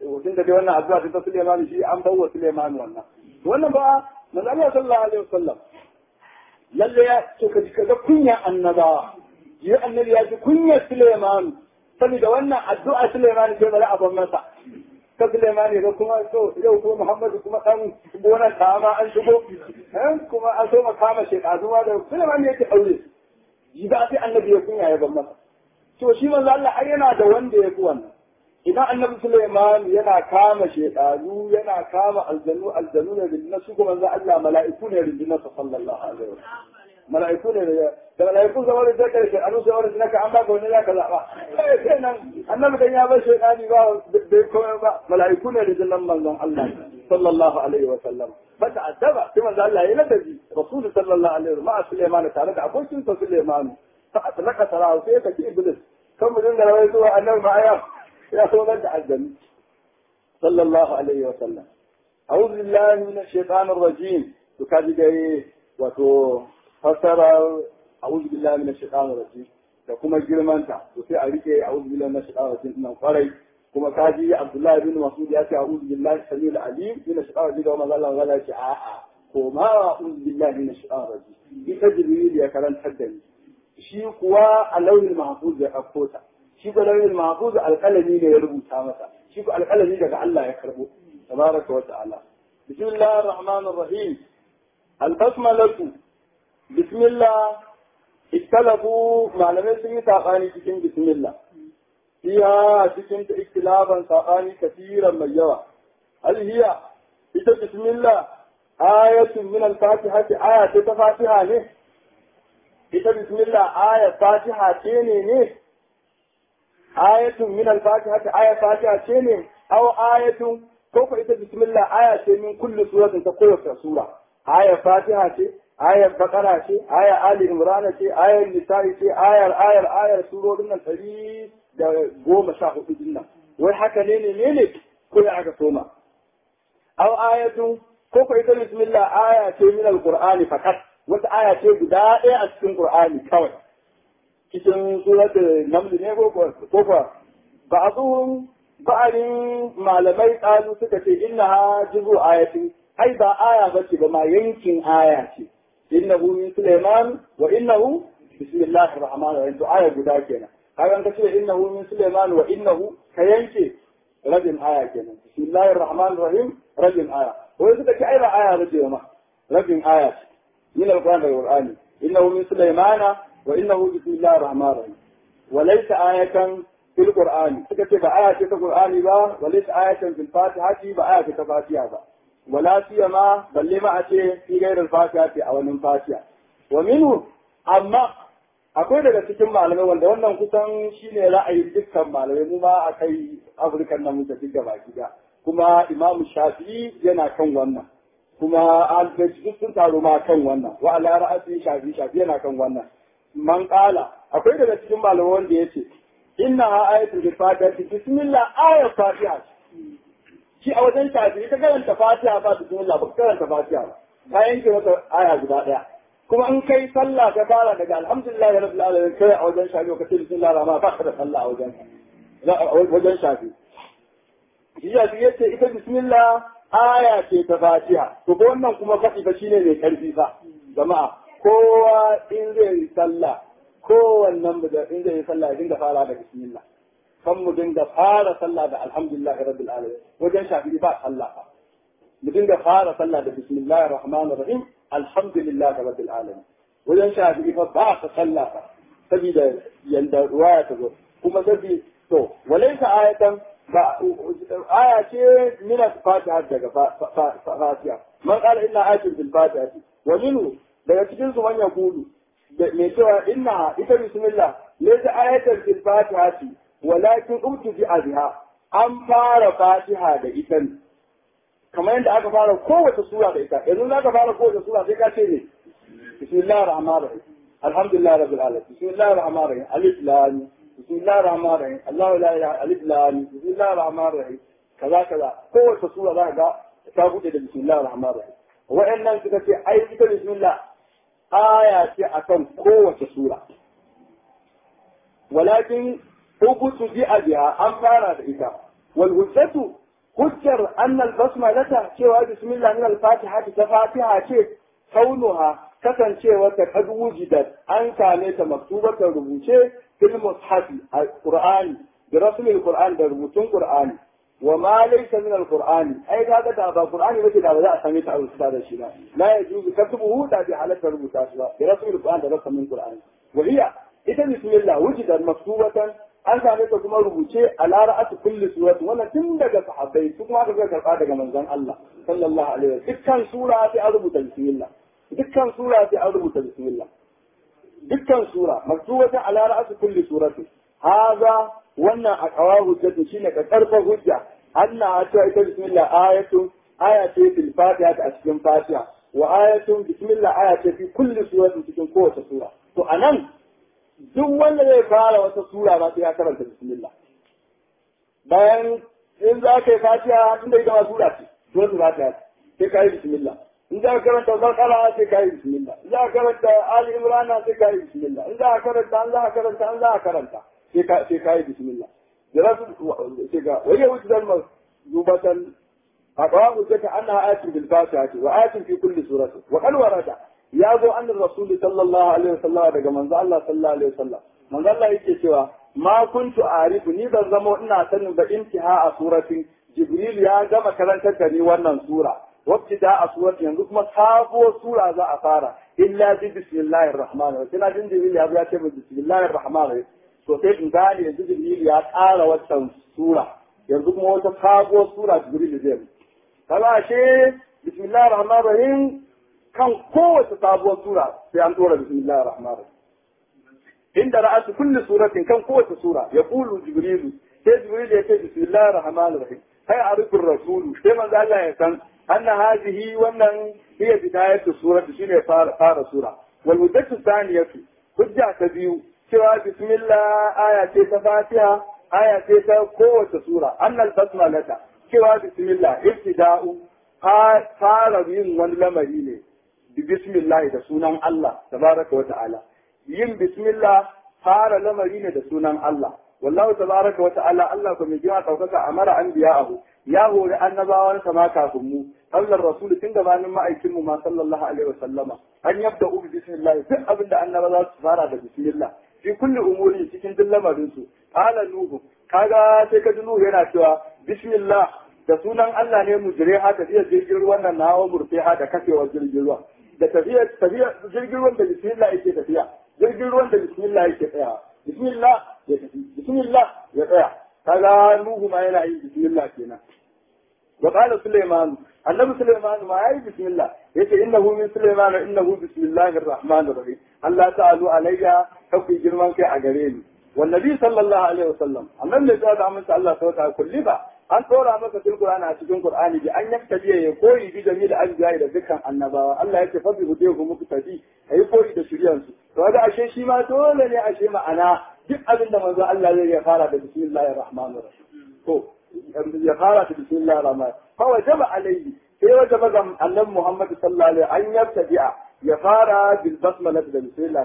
S1: tun da dai wannan addu'a ta Sulaiman shi an bawa Sulaiman wannan ba manzo Allah sallallahu alaihi wasallam lalle ya ce kaga kunya annabawa yi annabi ya ji kunya Sulaiman saboda wannan addu'a Sulaiman ce bari a ban masa ta Sulaiman ne kuma so yau ko Muhammadu kuma dan gonar ta ma an shigo kuma an so makama shekaru ma da Sulaiman ne yake aure yi ba sai annabi ya kunya ya ban masa to shi manzo Allah ai yana da wanda ya fi wannan idan annabi Sulaiman yana kama shekaru yana kama aljanu ne rinjina su kuma manzo Allah mala'iku ne rinjina sallallahu alaihi wasallam mala'iku ne da mala'iku zama da zakar shi anu sai wani naka an baka wani zaka zaba sai nan annabi dan ya bar shekani ba bai koyar ba mala'iku ne rinjinan manzon Allah sallallahu alaihi wasallam fata adaba sai manzo Allah ya ladabi rasul sallallahu alaihi wasallam ma Sulaiman tare da abokin sa Sulaiman fa atlaka tarahu sai ka ki iblis kan mu dinga rawai zuwa annabi ma ya so da azzani sallallahu alaihi wasallam a'udhu billahi minash shaitanir rajim to kaji dai wato fasara a'udhu billahi minash shaitanir rajim da kuma girmanta to sai a rike a'udhu billahi minash shaitanir rajim nan kwarai kuma kaji Abdullahi bin Mas'ud ya ce a'udhu billahi samil alim minash shaitanir rajim wa mazalla wala ce a'a ko ma a'udhu billahi minash shaitanir rajim ita jibril ya karantar da ni shi kuwa alawil mahfuz ya afkota shi ko lauyin mahfuz alqalami ne ya rubuta masa shi ko alqalami daga Allah ya karbo tabaraka wa ta'ala bismillahir rahmanir rahim al-basmalatu bismillah ikhtalafu malamai sun yi sabani cikin bismillah fiha cikin ta ikhtilafan sabani kafiran mai yawa hal hiya ita bismillah ayatun min al-fatihati aya ta fatiha ne ita bismillah aya fatiha ce ne ayatun min al-fatiha aya fatiha ce ne aw ayatun ko ko ita bismillah aya ce min kulli suratin ta kowace sura aya fatiha ce ayar baqara ce aya ali imran ce ayar nisa'i ce ayar surorin nan 114 din nan wai haka ne ko ya aka soma aw ayatun ko ko ita bismillah aya ce min al-qur'ani fakat wata aya ce guda ɗaya a cikin qur'ani kawai cikin suratul naml ne ko ba'arin malamai ƙalu suka ce innaha juzu ayatin ai ba aya bace ba ma yankin aya ce innahu min Sulaiman wa innahu bismillahir rahmanir rahim to aya guda kenan kaga ka ce innahu min Sulaiman wa innahu ka yanke rabin aya kenan bismillahir rahmanir rahim rabin aya wai suka ce ai ba aya bace ma rabin aya ce min al-qur'ani innahu min Sulaimana wa innahu bismillahir rahmanir rahim wa laysa ayatan fil qur'ani suka ce ba aya ce ta qur'ani ba wa laysa ayatan fil fatihati ba aya ce ta fatiha ba wala siyama balle ma a ce fi gairar fatiha ce a wannan fatiha wa minhu amma akwai daga cikin malamai wanda wannan kusan shine ra'ayin dukkan malamai mu ma akai afirkan nan muka duk gaba gida kuma imam shafi'i yana kan wannan kuma al-fajr sun taro ma kan wannan wa ala ra'asi shafi'i yana kan wannan man qala akwai daga cikin malamai wanda yace inna ayatul fatiha bismillah ayat fatiha shi a wajen shafi ita karanta fatiha ba bismillah ba karanta fatiha ba ka yanke wata aya guda daya kuma in kai sallah ka fara daga alhamdulillah rabbil alamin kai a wajen shafi ka ce bismillah rahman ba ka da sallah a wajen shafi shi ya ce ita bismillah aya ce ta fatiha to ko wannan kuma faɗi ba shine mai karfi ba jama'a kowa in zai yi sallah kowannen in zai yi sallah ya dinga fara da bismillah kan mu dinga fara sallah da alhamdulillah rabbil alamin wajen shafi'i ba sallah ba mu dinga fara sallah da bismillahir rahmanir rahim alhamdulillah rabbil alamin wajen shafi'i fa ba ta sallah ba saboda yanda ruwaya ta zo kuma sabi to walaysa ayatan ba aya ce min al-fatiha daga fatiha man qala inna ayatin fil fatiha wa minhu daga cikin su wannan kudu mai cewa inna ita bismillah laysa ayatan fil fatiha walakin ubtuji biha an fara fatiha da ita ne kamar yadda aka fara kowace sura da ita yanzu za ka fara kowace sura sai ka ce ne bismillahir rahmanir rahim alhamdulillah rabbil alamin bismillahir rahmanir rahim alif lam bismillahir rahmanir rahim Allahu la ilaha alif lam bismillahir rahmanir rahim kaza kowace sura za ka ta bude da bismillahir rahmanir rahim wa'annan suka ce ai ita bismillah aya ce akan kowace sura walakin ubutu bi abiha an fara da ita wal hujjatu hujjar annal basmalata cewa bismillah min al-fatiha ta fatiha ce kaunuha kasancewa ta kad wujidat an same ta maktubatan rubuce fil mushafi al-qur'ani da rasmil qur'an da rubutun qur'ani wa ma laysa min al-qur'ani ai kaga da ba qur'ani bace da ba za a same ta a rubuta da shi ba la yajuzu katbuhu da bi halatta rubuta shi ba da rasmil qur'an da rasmin qur'ani wa hiya ita bismillah wujidat maktubatan an same ta kuma rubuce a lara'atu kulli surati wannan tun daga sahabbai su kuma aka karba daga manzon Allah sallallahu alaihi wasallam dukkan sura sai an rubuta bismillah dukkan sura sai an rubuta bismillah dukkan sura maktubatan a lara'atu kulli surati haza wannan a kawa hujjatu shine ka karfa hujja anna ta ita bismillah aya ce fil fatiha a cikin fatiha wa ayatun bismillah aya ce fi kulli surati cikin kowace sura to anan duk wanda zai fara wata sura ba sai ya karanta bismillah bayan in za ka yi fatiha tunda ita ma sura ce suratul fatiha sai ka yi bismillah in za ka karanta bakara sai ka yi bismillah in za ka karanta ali imran sai ka yi bismillah in za ka karanta sai ka yi bismillah da rasu sai ga wajen wuce dan mazubatan أقوام ذلك أنها آية بالفاتحة وآية في كل سورة وقد ورد يازو أن الرسول صلى الله عليه وسلم دقى من ذا الله صلى الله عليه وسلم من ذا الله يكي ما كنت أعرف نيبا زمو إنا سنن بانتهاء سورة جبريل يا جمع كلام تكني ونن سورة وابتداء سورة ينزق مصحافه سورة ذا أثارة إلا بسم الله الرحمن الرحيم سنة جبريل يا بياتي بسم الله الرحمن الرحيم سوتيت نقالي ينزق جبريل يا تعالى واتسان سورة ينزق موتا صحافه سورة جبريل زي kaga she bismillahir rahmanir rahim kan kowace sabuwar sura sai an tura bismillahir rahmanir rahim inda ra'atu kulli suratin kan kowace sura yaqulu jibril sai jibril ya ce bismillahir rahmanir rahim hay arifu rasul sai manzo Allah ya san anna hadhihi wannan hiya bidayatu surati shine fara sura wal hujjatu thaniyatu hujja ta biyu cewa bismillah aya ce ta fatiha aya ce ta kowace sura annal basmalata cewa bismillah ibtida'u fara yin wani lamari ne bi bismillah da sunan Allah tabaraka wa ta'ala yin bismillah fara lamari ne da sunan Allah wallahu tabaraka wa ta'ala Allah ko mai jiya daukaka amara anbiya'ahu ya hori annabawan sama kafin mu Allah rasul tun gabanin ma'aikin mu ma sallallahu alaihi wa sallama an yabda bi bismillah duk abinda annaba za su fara da bismillah fi kulli umuri cikin duk lamarin su qala nuhu kaga sai ka ji nuhu yana cewa bismillah da sunan Allah ne mu jire ha tafiyar jirgin ruwan nan na hawa murfiha da kafewar jirgin ruwa da tafiyar jirgin ruwan da bismillah yake tafiya jirgin ruwan da bismillah yake tsaya bismillah ya tafi bismillah ya tsaya kaga nuhu ma yana yin bismillah kenan wa qala sulaiman annabi sulaiman ma yayi bismillah yace innahu min sulaiman innahu bismillahir rahmanir rahim Allah ta'alu alayya kafi girman kai a gare ni والنبي صلى الله عليه وسلم أمام لذلك عملت الله سوى كلها أن تورا مكة في القرآن أتكون القرآن بأن يكتبيه يقوي بجميل أجزاء إلى ذكر النبوة الله يكتفضي هديه مكتبي يقوي بشريانه وهذا أشياء شيء ما تولني أشياء ما أنا جئ أبن مزا الله الذي يقال بسم الله الرحمن الرحيم يقال بسم الله الرحمن فهو جمع عليه في وجب أن محمد صلى الله عليه وسلم أن يبتدئ يقال بالبسملة بسم الله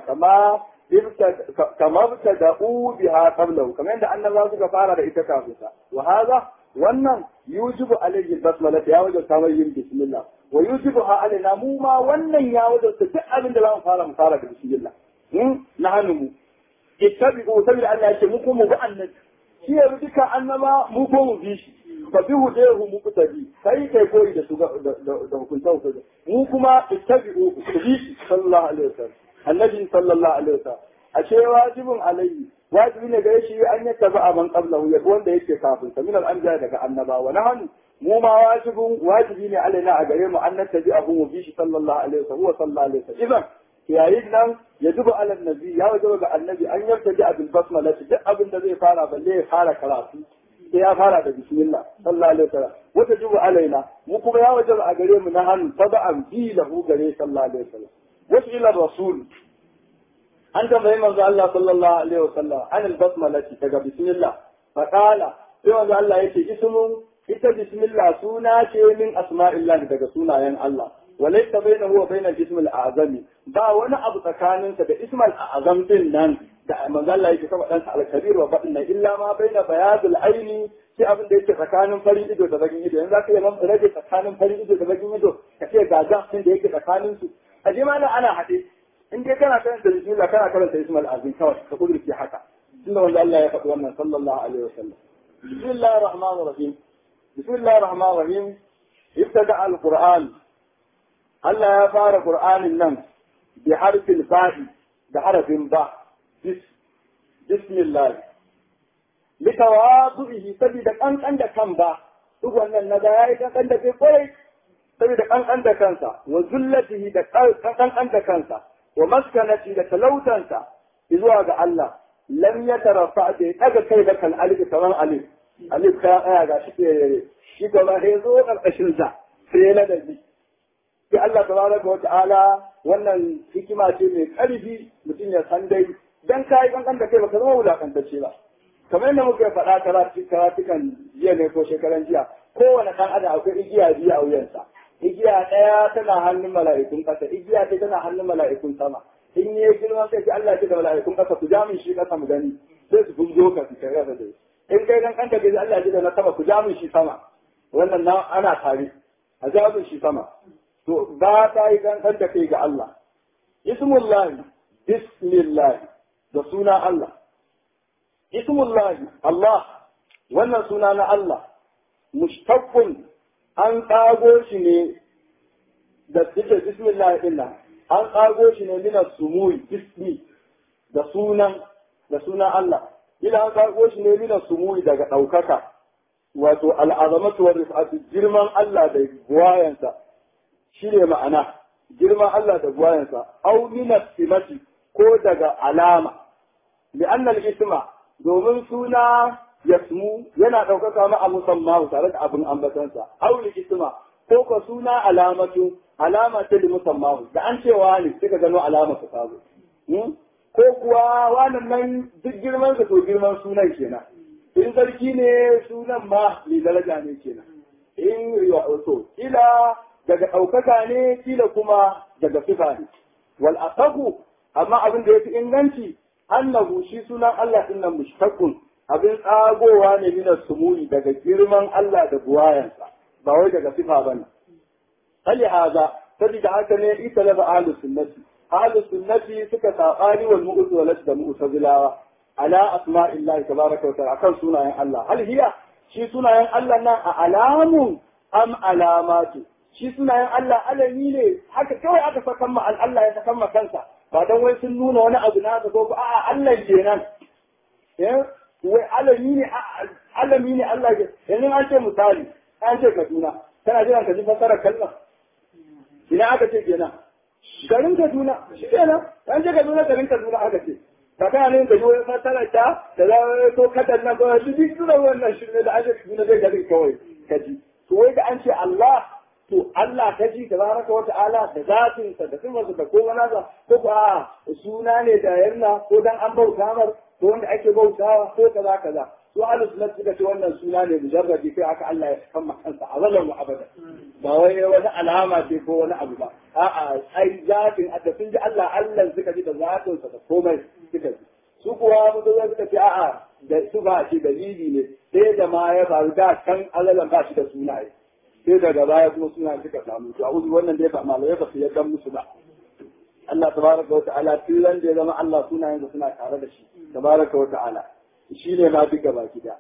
S1: كما ابتدأوا بها قبله كما عند أن الله سبحانه إتكافتا وهذا wannan yujibu alayhi basmala ya wajen yin bismillah wa yujibuha alaina mu ma wannan ya wajen duk abin da zamu fara da bismillah na hannu mu ittabi'u sabila Allah yake mu ko mu ga annabi shi ya duka annaba mu ko mu bi shi fa bi hudehu mu kutabi kai koyi da su da hukunta hukunta mu kuma ittabi'u bi shi sallallahu alaihi wasallam annabi sallallahu alaihi wasallam ashe wajibun alayhi wajibi ne gare shi an yi tabi a man qablahu ya wanda yake kafin sa min al-anbiya daga annabawa na hannu mu ma wajibi ne alaina a gare mu an nattabi abu mu bi shi sallallahu alaihi wasallam wa sallallahu alaihi wasallam idan yayin nan yajibu ala nabi ya wajaba ga annabi an yartaji bil basmala duk abin da zai fara balle ya fara karatu sai ya fara da bismillah sallallahu alaihi wasallam wata jibu alaina mu kuma ya wajaba a gare mu na hannu taba'an bi lahu gare sallallahu alaihi wasallam wasu ila rasul أنت فهم الله صلى الله عليه وسلم عن البسملة تجا بسم الله فقال فهم الله يتي اسم بسم الله سونا شيء من أسماء الله تجا سونا ين الله وليس بينه وبين الاسم الأعظم با وانا أبو تكانن تجا اسم الأعظم تنن من الله يتي كما أنت على الكبير وبطن إلا ما بين بياض العين shi abin da yake tsakanin farin ido da bakin ido yanzu za ka iya rage tsakanin farin ido da bakin ido ka ce ga gafin da yake tsakanin su a je mana ana haɗe in dai kana karanta bismillah kana karanta ismul azim kawai ka kudurce haka tunda wanda Allah ya faɗi wannan sallallahu alaihi wasallam bismillahir rahmanir rahim bismillahir rahmanir rahim ibtada al-qur'an Allah ya fara qur'anin nan bi harfin ba'i da harafin ba bismillah litawaduhi sabida kankan da kan ba duk wannan na ga yayi kankan da kai kwarai sabida kankan da kansa wa zullatihi da kankan da kansa wa maskanati da talautansa zuwa ga Allah lam yatarafa da daga kai da kan alif kaman alif alif ka aya ga shi ke shi gaba sai zo karkashin sa sai na da shi sai Allah tabaraka wa ta'ala wannan hikima ce mai karfi mutum ya san dai dan kai kankan da kai baka zama wulakantacce ba kamar yadda muka faɗa karatukan jiya ne ko shekaran jiya kowane ɗan adam akwai igiya biyu a wuyansa igiya ɗaya tana hannun mala'ikun ƙasa igiya ɗaya tana hannun mala'ikun sama in yi girma sai Allah ya ce da mala'ikun ƙasa ku ja min shi ƙasa mu gani sai su bugzo ka su kai ƙasa dai in kai dan kanta kai Allah ya ce da na sama ku ja min shi sama wannan na ana tare a ja min shi sama to ba ta yi dan kanta kai ga Allah ismullahi bismillah da suna Allah ismullahi Allah wannan suna na Allah mushtaqqun an tsago shi ne da suke bismillah din nan an tsago shi ne min sumui bismi da sunan Allah ila an tsago shi ne min sumui daga daukaka wato al'azamatu wa rifatu girman Allah da buwayansa shine ma'ana girman Allah da buwayansa au min simati ko daga alama li anna al-isma domin suna yasmu yana ɗaukaka ma a musamman tare da abin ambatansa auli isma ko ka suna alamatu alama ce da musamman da an cewa ne sai ka gano alama ta sabo ko kuwa wannan nan duk girman ka to girman sunan kenan in sarki ne sunan ma mai daraja ne kenan in to kila daga ɗaukaka ne kila kuma daga sifa ne wal asahu amma abin da yafi inganci annahu shi sunan Allah din nan mushtaqun abin tsagowa ne min sumuni daga girman Allah da buwayansa ba wai daga sifa bane sai haza sabida haka ne ita la ahlus sunnati suka sabani wal mu'tazilah da mu'tazilawa ala asma'illahi tabaraka wa ta'ala akan sunayen Allah hal hiya shi sunayen Allah nan a alamun am alamatu shi sunayen Allah alami ne haka kawai aka sakan ma Allah ya sakan ma kansa ba don wai sun nuna wani abu na ga ko a'a Allah kenan wai alami ne Allah ke yanzu an ce misali an ce Kaduna kana jiran ka ji fasarar kalma ina aka ce kenan garin Kaduna shi kenan an ce Kaduna garin Kaduna aka ce ka kana ne ka ji wani fasarar ta da za ko kadan nan ba shi duk suna wannan shirme da ake Kaduna zai gari kawai kaji to wai da an ce Allah to Allah ta ji tabaraka wa ta'ala da zatinsa da sifarsa da kowa nasa ko ba suna ne da yanna ko dan an bauta mar ko wanda ake bautawa ko kaza kaza su ahlus sunnah suka ce wannan suna ne mujarradi kai aka Allah ya kama kansa azalan wa abada ba wai wani alama ce ko wani abu ba a'a ai zatin da sun ji Allah suka ji da zatinsa da komai suka ji su kuwa mutum suka ce a'a da su ba ce dalili ne sai da ma ya faru da kan azalan ba shi da sunaye sai daga baya kuma suna suka samu to a'udhu wannan dai ba malai ba su yadda musu ba Allah tabaraka wa ta'ala tilan da ya zama Allah sunayen da suna tare da shi tabaraka wa ta'ala shine ma duka baki da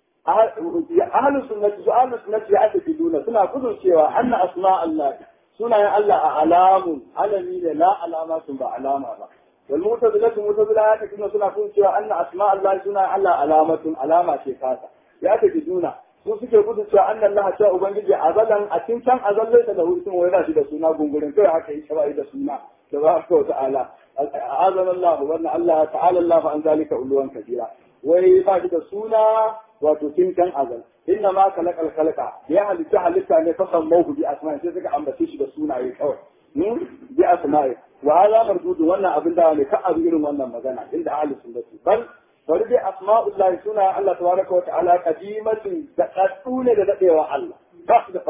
S1: ahlus sunnati ya ake duna suna kudin cewa anna asma Allah sunayen Allah a alamun alami ne la alamatun ba alama ba wal mu'tazilatu mu'tazila ya take suna kudin cewa anna asma Allah sunayen Allah alamatun alama ce kasa ya take duna su suke gudun cewa annan Allah cewa ubangiji azalan a cikin can azallai da hursun wai ba shi da suna gungurin kai haka yi shabai da suna da ba ka ta'ala azan Allah wannan Allah ta'ala Allah an zalika uluwan kabira wai ba shi da suna wato cikin can azal inna ma kalakal kalaka ya halitta ne fa sammahu bi asma'i sai suka ambace shi da sunaye kawai bi asma'i wa hada mardudu wannan abin da ne ka abin irin wannan magana inda ahlus sunnati bal bari dai asma'ullahi suna Allah tabaraka wa ta'ala qadimatun da kadune da dadewa Allah ba su da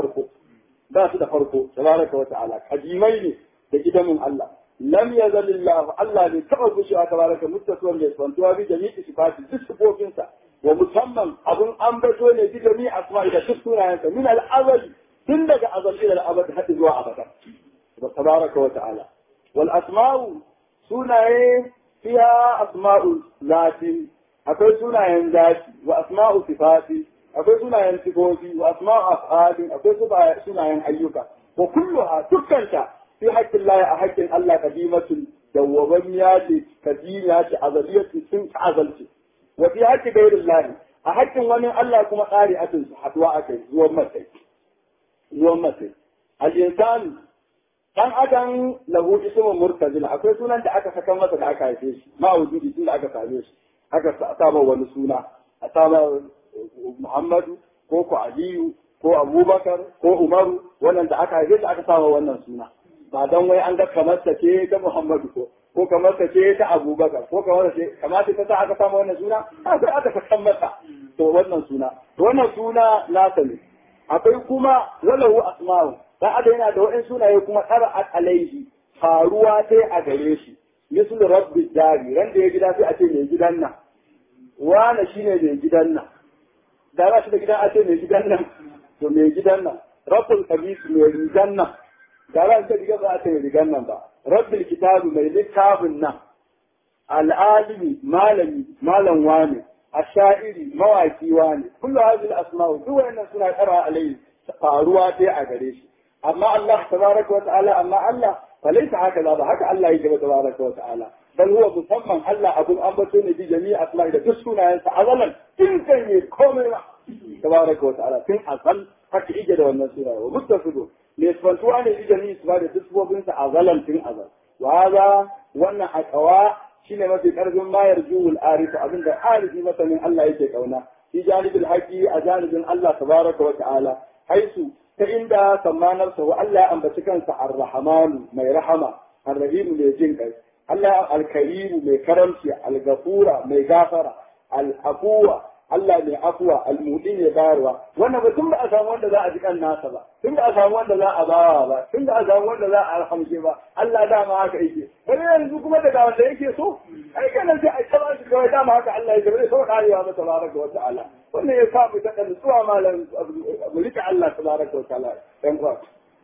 S1: farko tabaraka wa ta'ala qadimai ne da gidamin Allah lam yazalillahu Allah bai taba gushewa tabaraka muttasiwan da santuwa bi jami'i sifati duk sifofinsa wa musamman abun ambato ne bi jami asma'i da duk sunayensa min al-azal tun daga azal ila al-abad har zuwa abada tabaraka wa ta'ala wal asma'u sunaye fiha asma'u zati akwai sunayen zati wa asma'u sifati akwai sunayen sifofi wa asma'u af'ali akwai sunayen ayyuka wa kulluha dukkanta fi haqqin Allah a haqqin Allah qadimatun dawwabamiya ce kadima ce azaliyatu sun azalci wa fi haqqi ghayrillah a haqqin wani Allah kuma tsari atin haduwa akai zuwan matai al-insan dan adam lahu ismun murtazil akwai sunan da aka saka masa da aka haife shi ma wujudi tun da aka same shi aka saba wani suna a saba Muhammadu ko Aliyu ko Abubakar ko Umaru wannan da aka haife shi aka saba wannan suna ba dan wai an ga kamar ta ce ta Muhammadu ko kamar ta ce ta Abubakar ko kamar ta ce kamar ta sa aka saba wannan suna sai aka saka masa to wannan suna nasa ne akwai kuma walahu asma'u dan adam yana da wa'in sunaye kuma qara'at alaihi faruwa sai a gare shi misal rabbi dari ran da ya gida sai a ce mai gidan nan wani shine mai gidan nan da ba shi da gidan a ce mai gidan nan to mai gidan nan rabbul qabis mai gidan nan da ba shi da gidan ba a ce mai gidan nan ba rabbil kitabu mai littafin nan al'alimi malam wani الشاعري مواكي واني كل هذه الأسماء دو أن سنة أرى عليه فارواتي أغريش أما الله تبارك وتعالى أما الله فليس هكذا هكذا الله يجب تبارك وتعالى بل هو مصمم الله أبو الأنبتون في جميع أسماء إذا تسكنا ينسى أظلا إن كان يكون تبارك وتعالى كن أصل حتى إجد والنسيرة ومتفقون ليسفنتوا في جميع أسماء تسكوا بنسى أظلا كن أظل وهذا وأن حكواء shine mafi karfin ma yarjuul arif abinda arifi masanin Allah yake kauna fi janibil haqi a janibin Allah tabaraka wa ta'ala haisu ta inda sammanarsa wa Allah ambaci kansa ar-rahman mai rahama ar-rahim mai jin kai Allah al-karim mai karamci al-ghafura mai gafara al-afuwa Allah mai afuwa al-mudi mai bayarwa wannan ba tun ba a samu wanda za a ji kan nasa ba tun ba a samu wanda za a bawa ba tun ba a samu wanda za a alhamce ba Allah dama haka yake wani yanzu kuma daga wanda yake so ai kana sai a tsara shi kawai dama haka Allah yake bai so karewa ba tabaraka wa ta'ala wannan ya sa mu ta kan tsuwa malam mulki Allah tabaraka wa ta'ala dan kwa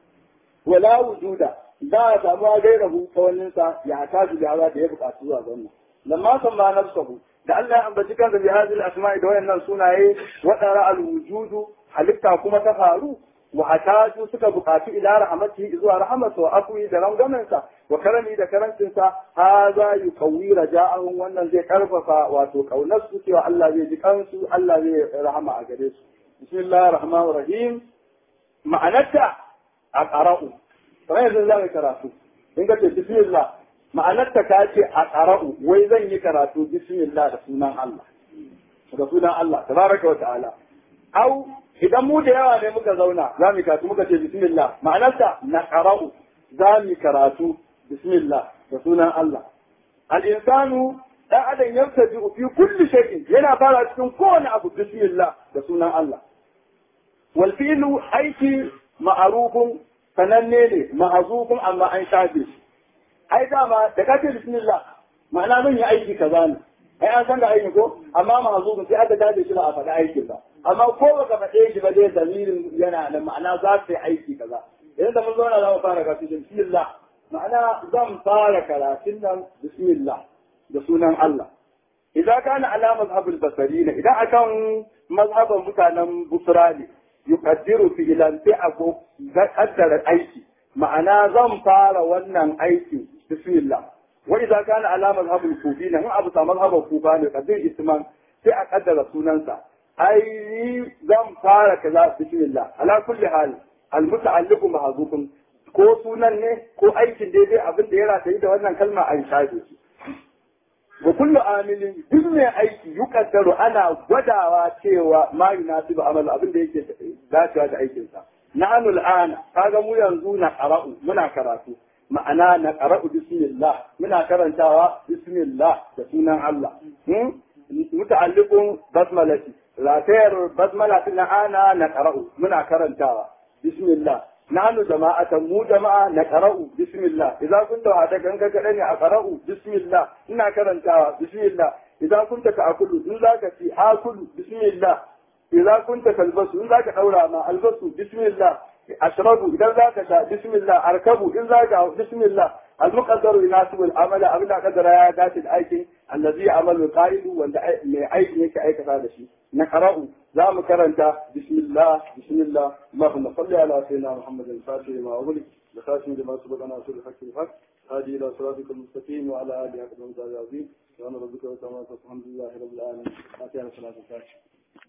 S1: wala wujuda da samu gairahu kawanninsa ya taji da da ya buƙatu zuwa wannan lamma samma nafsuhu da Allah ya ambaci kansa bi hadhihi al-asma'i da wayannan sunaye wa dara al-wujudu halitta kuma ta faru wa hataju suka buƙatu ila rahmatihi zuwa rahmatu wa afwi da rangamansa wa karami da karancinsa hadha yuqawwi raja'ahum wannan zai karfafa wato kaunar su cewa Allah zai ji kansu Allah zai rahama a gare su bismillahir rahmanir rahim ma'anarta aqra'u kamar yanzu zan karatu in ka ce bismillah ma'anarta ka ce a ƙara'u wai zan yi karatu bismillah da sunan Allah tabaraka wa ta'ala au idan mu da yawa ne muka zauna za mu karatu muka ce bismillah ma'anarta na ƙara'u za mu karatu bismillah da sunan Allah al-insanu dan adam yabtaji fi kulli shay'in yana fara cikin kowane abu bismillah da sunan Allah wal fi'lu aiki ma'rufun sananne ne ma'azufun amma an shafe shi ai dama da kace bismillah ma'ana zan yi aiki kaza ne ai an san da aiki ko amma ma'azufun sai aka dace shi ba a faɗi aikin ba amma ko baka faɗe shi ba dai zamirin yana da ma'ana za ka yi aiki kaza idan da mun zauna za mu fara karatu bismillah ma'ana zan fara karatun nan bismillah da sunan Allah idan kana ala mazhabul basarina idan akan mazhaban mutanen busra ne yuqaddiru fi ilan fi'aku qaddara aiki ma'ana zan fara wannan aiki bismillah wa idza kana ala mazhabul kufina in abu sa mazhabul kufa ne qadir isman sai a kaddara sunansa ai zan fara kaza bismillah ala kulli hal al muta'alliqu mahzufun ko sunan ne ko aikin daidai abin da ya rataye da wannan kalma an shafe shi wa kullu amilin duk mai aiki yukaddaru ana gwadawa cewa ma yunasibu amal abin da yake dacewa da aikin sa nahnu al'ana kaga mu yanzu na qara'u muna karatu ma'ana na qara'u bismillah muna karantawa bismillah da sunan Allah muta'alliqun basmalati ratayar basmalatin ana na qara'u muna karantawa bismillah نحن جماعة مو جماعة نقرأ بسم الله إذا كنت هذا كان كذا أقرأ بسم الله إن كرنتا بسم الله idan kunta ka akulu in zaka ci akulu bismillah idan kunta kalbasu in zaka daura ma albasu bismillah ashrabu idan zaka sha bismillah arkabu in zaka bismillah المقدر يناسب العمل أبدا قدر يا ذات الأيكن الذي عمل القائد والأيكن هيك أيك هذا الشيء نقرأه لا مكرنت بسم الله بسم الله اللهم صل على سيدنا محمد الفاتح لما أغلق لخاتم لما سبق أنا أصول الحق الحق هذه إلى صراطك المستقيم وعلى آله حق المنزل العظيم وأنا ربك وتعالى الحمد لله رب العالمين فاتحة صلاة الفاتحة